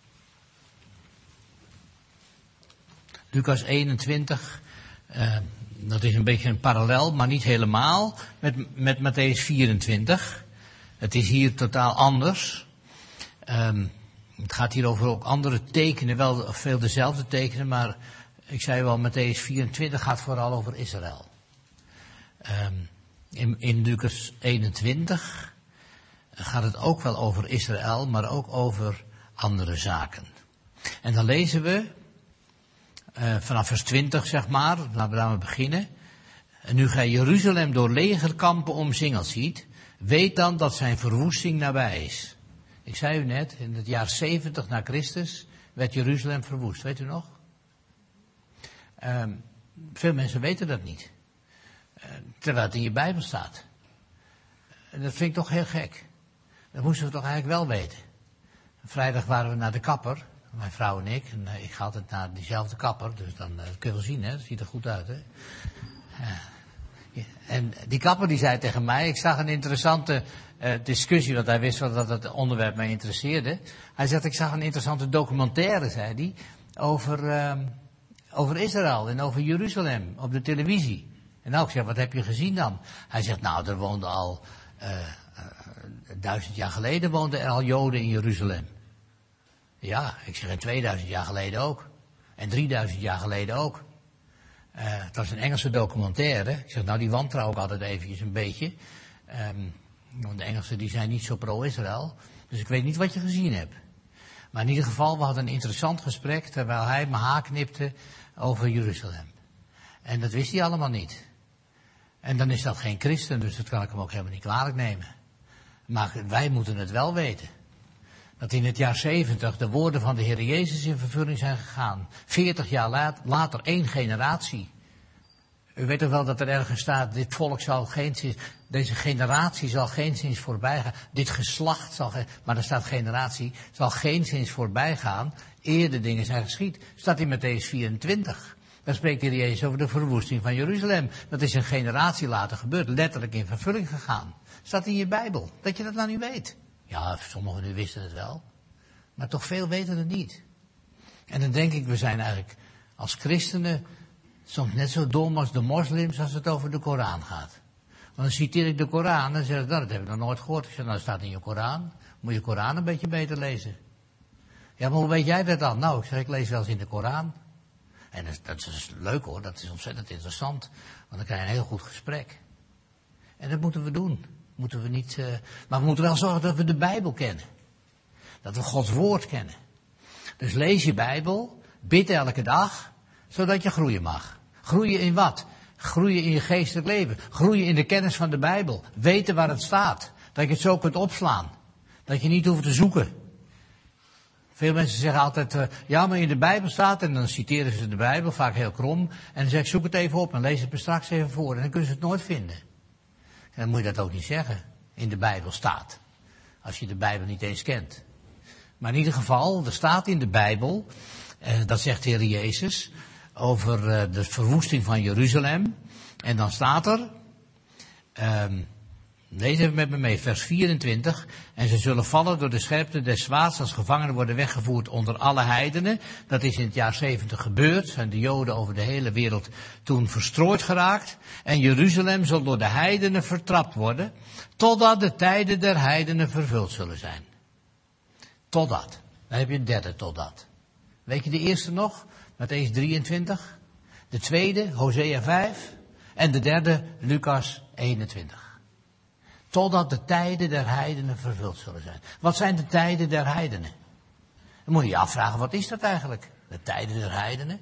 Lucas eenentwintig, uh, dat is een beetje een parallel, maar niet helemaal, met, met Matthäus vierentwintig. Het is hier totaal anders. Um, het gaat hier over ook andere tekenen, wel veel dezelfde tekenen, maar ik zei wel, Matthäus vierentwintig gaat vooral over Israël. Um, in, in Lucas eenentwintig gaat het ook wel over Israël, maar ook over andere zaken. En dan lezen we, uh, vanaf vers twintig zeg maar, laten we daarmee beginnen. En nu gij Jeruzalem door legerkampen omsingeld ziet, weet dan dat zijn verwoesting nabij is. Ik zei u net, in het jaar zeventig na Christus werd Jeruzalem verwoest, weet u nog? Um, veel mensen weten dat niet. Uh, terwijl het in je Bijbel staat. En dat vind ik toch heel gek. Dat moesten we toch eigenlijk wel weten. Vrijdag waren we naar de kapper, mijn vrouw en ik. En uh, ik ga altijd naar diezelfde kapper, dus dan uh, kun je wel zien, hè? Dat ziet er goed uit, hè? Uh, ja. En die kapper die zei tegen mij, ik zag een interessante uh, discussie, want hij wist wel dat het onderwerp mij interesseerde. Hij zegt, ik zag een interessante documentaire, zei hij, over, uh, over Israël en over Jeruzalem op de televisie. En nou, ik zeg, wat heb je gezien dan? Hij zegt, nou, er woonden al... Uh, Duizend jaar geleden woonden er al Joden in Jeruzalem. Ja, ik zeg en tweeduizend jaar geleden ook. En drieduizend jaar geleden ook. Uh, het was een Engelse documentaire. Ik zeg, nou die wantrouw ik altijd eventjes een beetje. Um, want de Engelsen die zijn niet zo pro-Israël. Dus ik weet niet wat je gezien hebt. Maar in ieder geval, we hadden een interessant gesprek terwijl hij mijn haar knipte over Jeruzalem. En dat wist hij allemaal niet. En dan is dat geen christen, dus dat kan ik hem ook helemaal niet kwalijk nemen. Maar wij moeten het wel weten. Dat in het jaar zeventig de woorden van de Heer Jezus in vervulling zijn gegaan. Veertig jaar laat, later één generatie. U weet toch wel dat er ergens staat, dit volk zal geen zins, deze generatie zal geen zins voorbij gaan. Dit geslacht zal, maar er staat generatie, zal geen zins voorbij gaan. Eer de dingen zijn geschied. Staat in Matthäus vierentwintig. Daar spreekt de Heer Jezus over de verwoesting van Jeruzalem. Dat is een generatie later gebeurd, letterlijk in vervulling gegaan. Staat in je Bijbel, dat je dat nou niet weet. Ja, sommigen nu wisten het wel. Maar toch veel weten het niet. En dan denk ik, we zijn eigenlijk als christenen, soms net zo dom als de moslims als het over de Koran gaat. Want dan citeer ik de Koran en zeg ik, dat heb ik nog nooit gehoord. Ik zeg, nou, dat staat in je Koran. Moet je Koran een beetje beter lezen. Ja, maar hoe weet jij dat dan? Nou, ik zeg, ik lees wel eens in de Koran. En dat, dat is leuk hoor, dat is ontzettend interessant. Want dan krijg je een heel goed gesprek. En dat moeten we doen. Moeten we niet, uh, maar we moeten wel zorgen dat we de Bijbel kennen. Dat we Gods woord kennen. Dus lees je Bijbel, bid elke dag, zodat je groeien mag. Groeien in wat? Groeien in je geestelijk leven. Groeien in de kennis van de Bijbel. Weten waar het staat. Dat je het zo kunt opslaan. Dat je niet hoeft te zoeken. Veel mensen zeggen altijd, uh, ja, maar in de Bijbel staat, en dan citeren ze de Bijbel, vaak heel krom. En dan zeg ik, zoek het even op en lees het me straks even voor. En dan kunnen ze het nooit vinden. En dan moet je dat ook niet zeggen. In de Bijbel staat. Als je de Bijbel niet eens kent. Maar in ieder geval, er staat in de Bijbel, eh, dat zegt de Heer Jezus, over uh, de verwoesting van Jeruzalem. En dan staat er, um, lees even met me mee, vers vierentwintig. En ze zullen vallen door de scherpte des zwaards als gevangenen worden weggevoerd onder alle heidenen. Dat is in het jaar zeventig gebeurd. Zijn de Joden over de hele wereld toen verstrooid geraakt. En Jeruzalem zal door de heidenen vertrapt worden, totdat de tijden der heidenen vervuld zullen zijn. Totdat. Dan heb je een derde totdat. Weet je de eerste nog? Mattheüs drieëntwintig. De tweede, Hosea vijf. En de derde, Lucas eenentwintig. Totdat de tijden der heidenen vervuld zullen zijn. Wat zijn de tijden der heidenen? Dan moet je je afvragen, wat is dat eigenlijk? De tijden der heidenen?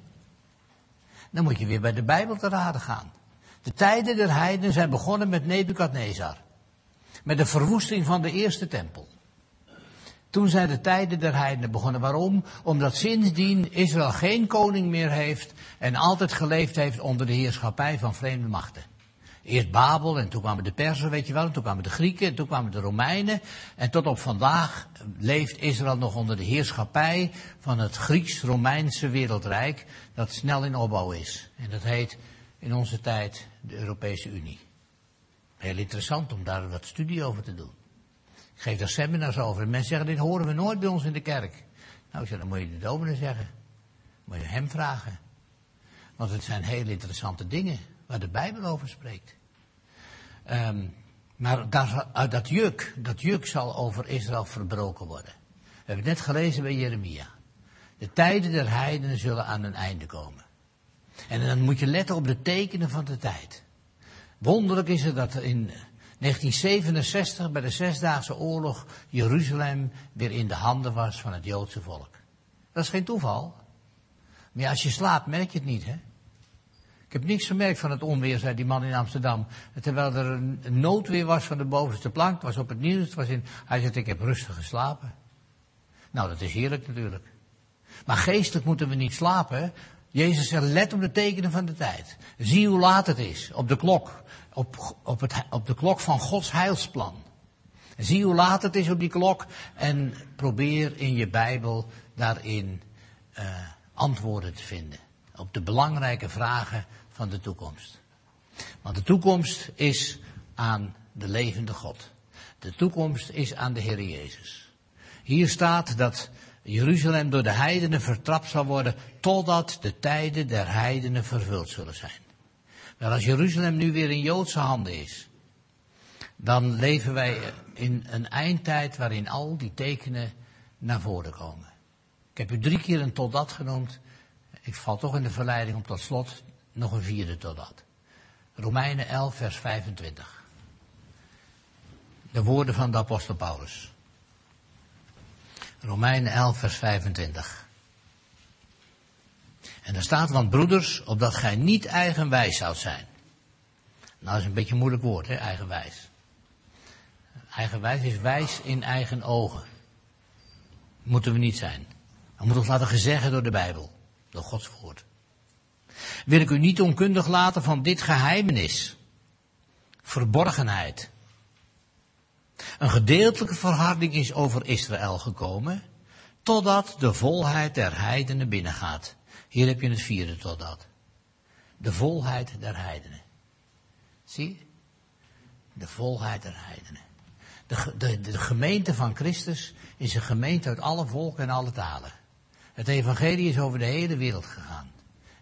Dan moet je weer bij de Bijbel te raden gaan. De tijden der heidenen zijn begonnen met Nebukadnezar. Met de verwoesting van de eerste tempel. Toen zijn de tijden der heidenen begonnen. Waarom? Omdat sindsdien Israël geen koning meer heeft en altijd geleefd heeft onder de heerschappij van vreemde machten. Eerst Babel en toen kwamen de Perzen, weet je wel, en toen kwamen de Grieken en toen kwamen de Romeinen. En tot op vandaag leeft Israël nog onder de heerschappij van het Grieks-Romeinse wereldrijk dat snel in opbouw is. En dat heet in onze tijd de Europese Unie. Heel interessant om daar wat studie over te doen. Ik geef daar seminars over. En mensen zeggen, dit horen we nooit bij ons in de kerk. Nou, ik zeg, dan moet je de dominee zeggen. Moet je hem vragen. Want het zijn hele interessante dingen waar de Bijbel over spreekt. Um, maar dat, uit dat juk, dat juk zal over Israël verbroken worden. We hebben het net gelezen bij Jeremia. De tijden der heidenen zullen aan een einde komen. En dan moet je letten op de tekenen van de tijd. Wonderlijk is het dat in negentien zevenenzestig bij de Zesdaagse Oorlog Jeruzalem weer in de handen was van het Joodse volk. Dat is geen toeval. Maar ja, als je slaapt merk je het niet, hè. Ik heb niks gemerkt van het onweer, zei die man in Amsterdam. Terwijl er een noodweer was van de bovenste plank, het was op het nieuws, het was in... Hij zegt, ik heb rustig geslapen. Nou, dat is heerlijk natuurlijk. Maar geestelijk moeten we niet slapen, hè. Jezus zegt, let op de tekenen van de tijd. Zie hoe laat het is, op de klok. Op, op, het, op de klok van Gods heilsplan. Zie hoe laat het is op die klok en probeer in je Bijbel daarin uh, antwoorden te vinden. Op de belangrijke vragen van de toekomst. Want de toekomst is aan de levende God. De toekomst is aan de Heer Jezus. Hier staat dat Jeruzalem door de heidenen vertrapt zal worden totdat de tijden der heidenen vervuld zullen zijn. Wel, als Jeruzalem nu weer in Joodse handen is, dan leven wij in een eindtijd waarin al die tekenen naar voren komen. Ik heb u drie keer een totdat genoemd. Ik val toch in de verleiding om tot slot nog een vierde totdat. Romeinen elf vers vijfentwintig. De woorden van de apostel Paulus. Romeinen elf vers vijfentwintig. En daar staat, want broeders, opdat gij niet eigenwijs zoudt zijn. Nou, dat is een beetje een moeilijk woord, hè, eigenwijs. Eigenwijs is wijs in eigen ogen. Moeten we niet zijn. We moeten ons laten gezeggen door de Bijbel. Door Gods woord. Wil ik u niet onkundig laten van dit geheimenis. Verborgenheid. Een gedeeltelijke verharding is over Israël gekomen, totdat de volheid der heidenen binnengaat. Hier heb je het vierde totdat. De volheid der heidenen. Zie je? De volheid der heidenen. De, de, de gemeente van Christus is een gemeente uit alle volken en alle talen. Het evangelie is over de hele wereld gegaan.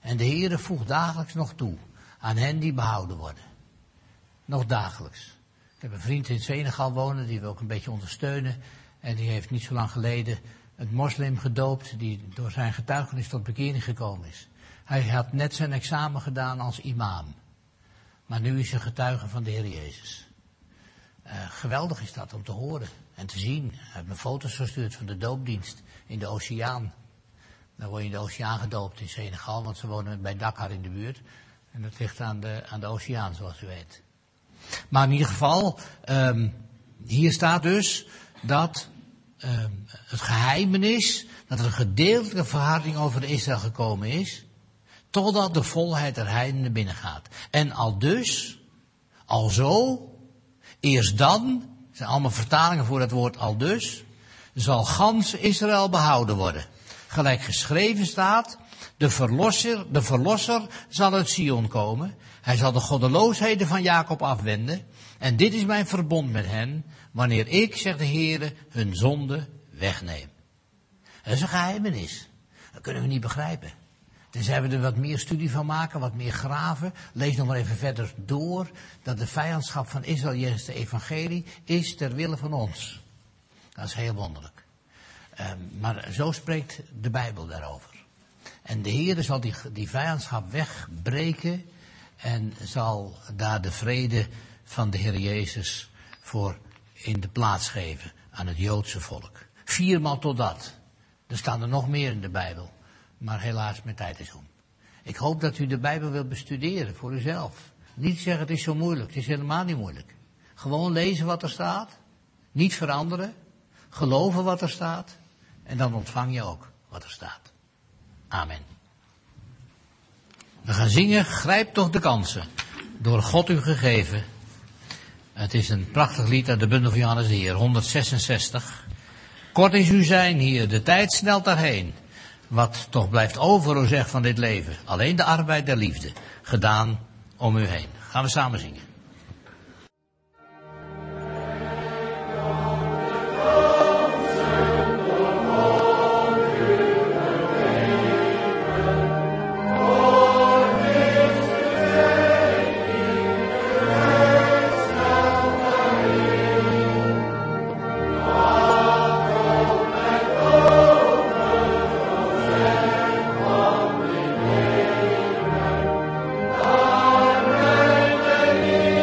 En de Heere voegt dagelijks nog toe aan hen die behouden worden. Nog dagelijks. Ik heb een vriend in Senegal wonen, die we ook een beetje ondersteunen. En die heeft niet zo lang geleden een moslim gedoopt, die door zijn getuigenis tot bekering gekomen is. Hij had net zijn examen gedaan als imam. Maar nu is hij getuige van de Heer Jezus. Uh, geweldig is dat om te horen en te zien. Hij heeft me foto's gestuurd van de doopdienst in de Oceaan. Dan word je in de Oceaan gedoopt in Senegal, want ze wonen bij Dakar in de buurt. En dat ligt aan de, aan de Oceaan, zoals u weet. Maar in ieder geval, um, hier staat dus dat um, het geheimenis, dat er een gedeeltelijke verharding over de Israël gekomen is, totdat de volheid der heidenen binnengaat. En al dus, al zo, eerst dan, dat zijn allemaal vertalingen voor het woord al dus, zal gans Israël behouden worden. Gelijk geschreven staat, de verlosser, de verlosser zal uit Sion komen. Hij zal de goddeloosheden van Jacob afwenden. En dit is mijn verbond met hen, wanneer ik, zegt de Heere, hun zonde wegneem. Dat is een geheimenis. Dat kunnen we niet begrijpen. Tenzij we er wat meer studie van maken, wat meer graven. Lees nog maar even verder door, dat de vijandschap van Israël jegens de evangelie is ter wille van ons. Dat is heel wonderlijk. Um, maar zo spreekt de Bijbel daarover. En de Heere zal die, die vijandschap wegbreken en zal daar de vrede van de Heer Jezus voor in de plaats geven aan het Joodse volk. Viermaal tot dat. Er staan er nog meer in de Bijbel. Maar helaas, mijn tijd is om. Ik hoop dat u de Bijbel wilt bestuderen voor uzelf. Niet zeggen het is zo moeilijk. Het is helemaal niet moeilijk. Gewoon lezen wat er staat. Niet veranderen. Geloven wat er staat. En dan ontvang je ook wat er staat. Amen. We gaan zingen, grijp toch de kansen. Door God u gegeven. Het is een prachtig lied uit de bundel van Johannes de Heer, honderdzesenzestig. Kort is uw zijn hier, de tijd snelt daarheen. Wat toch blijft over, o zeg, van dit leven. Alleen de arbeid der liefde, gedaan om u heen. Gaan we samen zingen. Amen.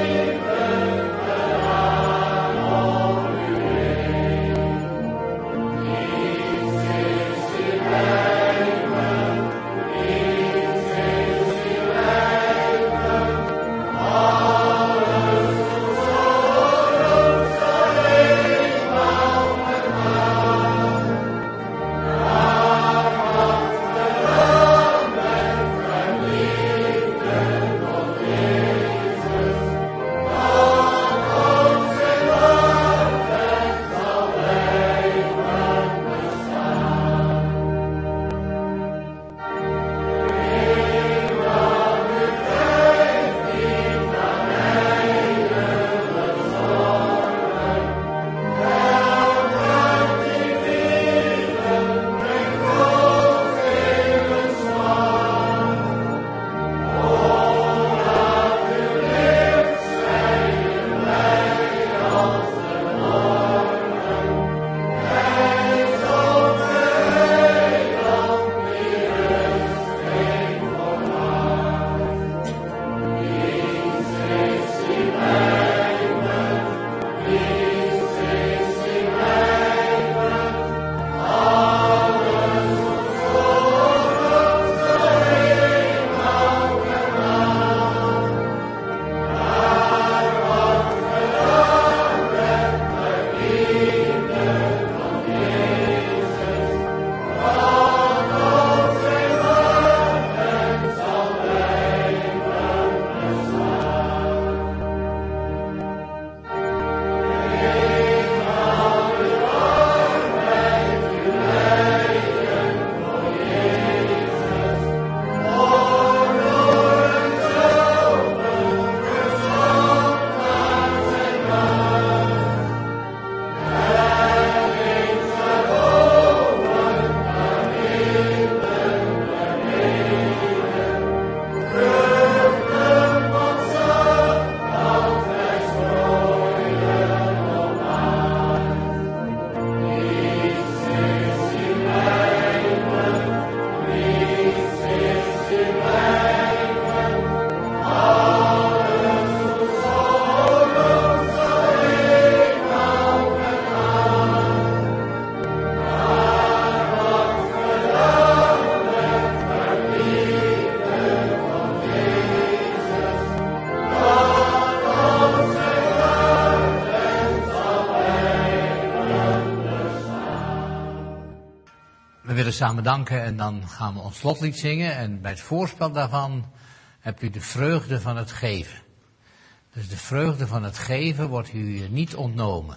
We willen samen danken en dan gaan we ons slotlied zingen. En bij het voorspel daarvan hebt u de vreugde van het geven. Dus de vreugde van het geven wordt u niet ontnomen.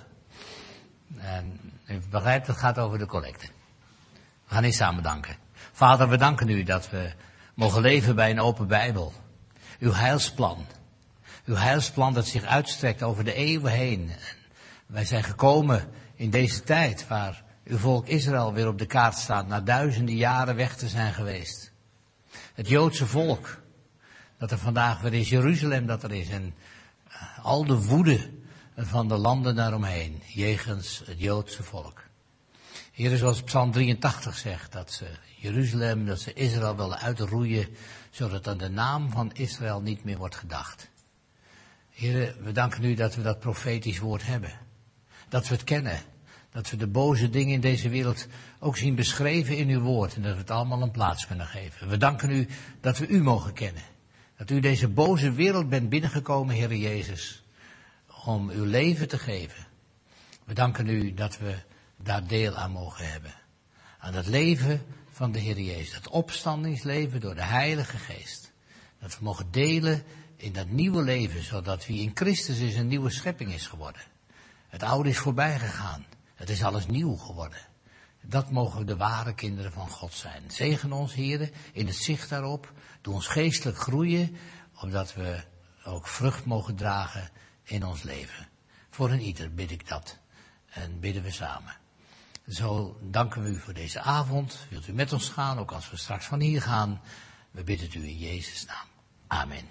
En u begrijpt, het gaat over de collecte. We gaan eens samen danken. Vader, we danken u dat we mogen leven bij een open Bijbel. Uw heilsplan. Uw heilsplan dat zich uitstrekt over de eeuwen heen. En wij zijn gekomen in deze tijd waar uw volk Israël weer op de kaart staat, na duizenden jaren weg te zijn geweest. Het Joodse volk, dat er vandaag weer is, Jeruzalem dat er is, en al de woede van de landen daaromheen, jegens het Joodse volk. Heer, zoals Psalm drieëntachtig zegt, dat ze Jeruzalem, dat ze Israël willen uitroeien, zodat aan de naam van Israël niet meer wordt gedacht. Heer, we danken u dat we dat profetisch woord hebben. Dat we het kennen. Dat we de boze dingen in deze wereld ook zien beschreven in uw woord. En dat we het allemaal een plaats kunnen geven. We danken u dat we u mogen kennen. Dat u deze boze wereld bent binnengekomen, Heer Jezus. Om uw leven te geven. We danken u dat we daar deel aan mogen hebben. Aan het leven van de Heer Jezus. Dat opstandingsleven door de Heilige Geest. Dat we mogen delen in dat nieuwe leven. Zodat wie in Christus is een nieuwe schepping is geworden. Het oude is voorbij gegaan. Het is alles nieuw geworden. Dat mogen de ware kinderen van God zijn. Zegen ons, Heere, in het zicht daarop. Doe ons geestelijk groeien, opdat we ook vrucht mogen dragen in ons leven. Voor een ieder bid ik dat. En bidden we samen. Zo danken we u voor deze avond. Wilt u met ons gaan, ook als we straks van hier gaan. We bidden het u in Jezus' naam. Amen.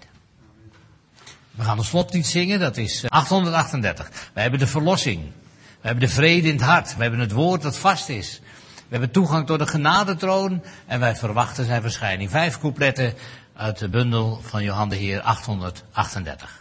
We gaan een slotlied zingen, dat is achthonderdachtendertig. We hebben de verlossing. We hebben de vrede in het hart. We hebben het woord dat vast is. We hebben toegang tot de genadetroon. En wij verwachten zijn verschijning. Vijf coupletten uit de bundel van Johan de Heer achthonderdachtendertig.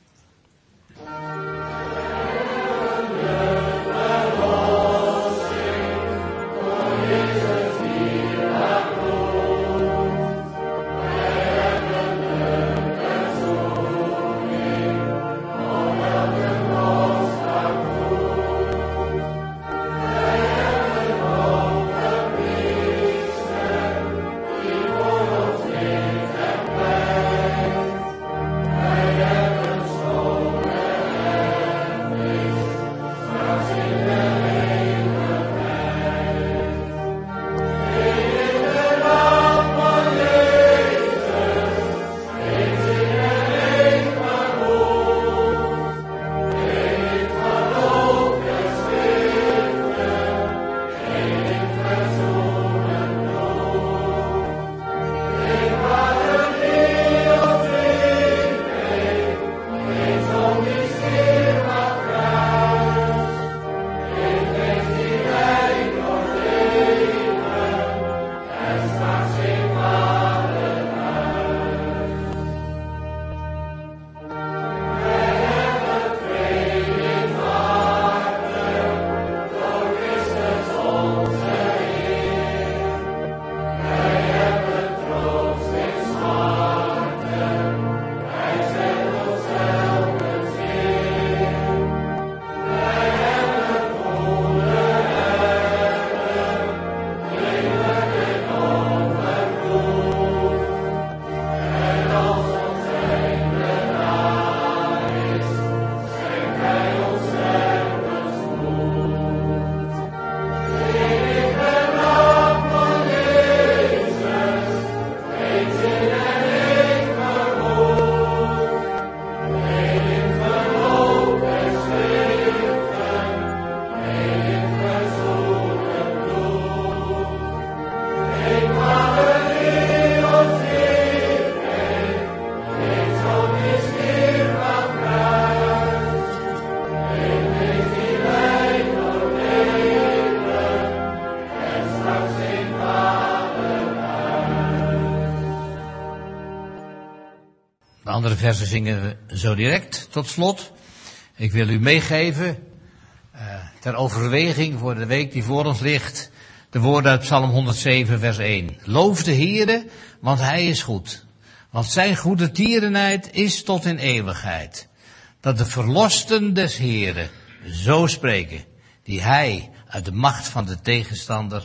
De andere versen zingen we zo direct tot slot. Ik wil u meegeven, uh, ter overweging voor de week die voor ons ligt, de woorden uit Psalm honderdzeven vers één. Loof de Heere, want Hij is goed. Want zijn goede tierenheid is tot in eeuwigheid. Dat de verlosten des Heeren zo spreken, die Hij uit de macht van de tegenstander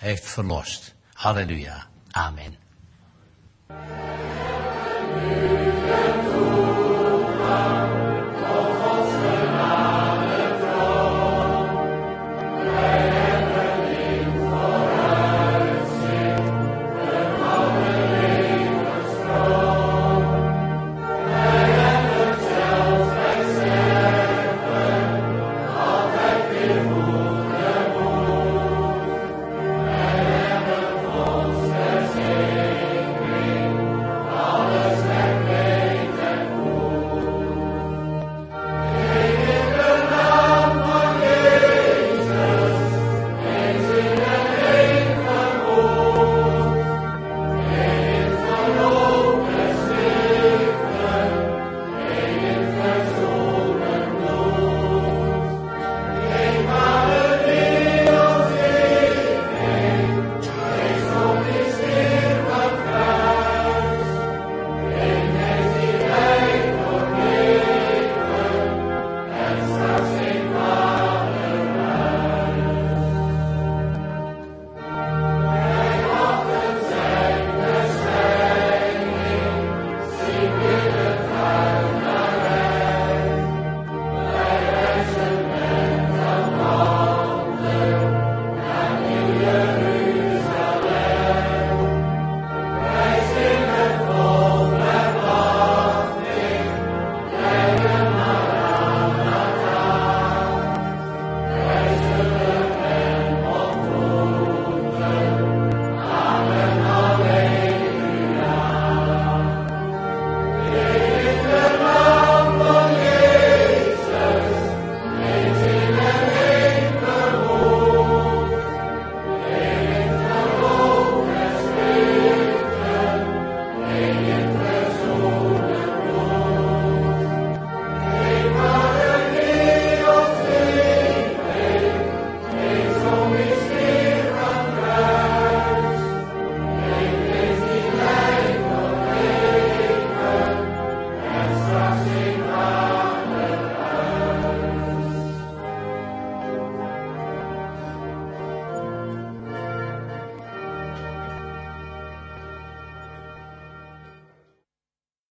heeft verlost. Halleluja. Amen.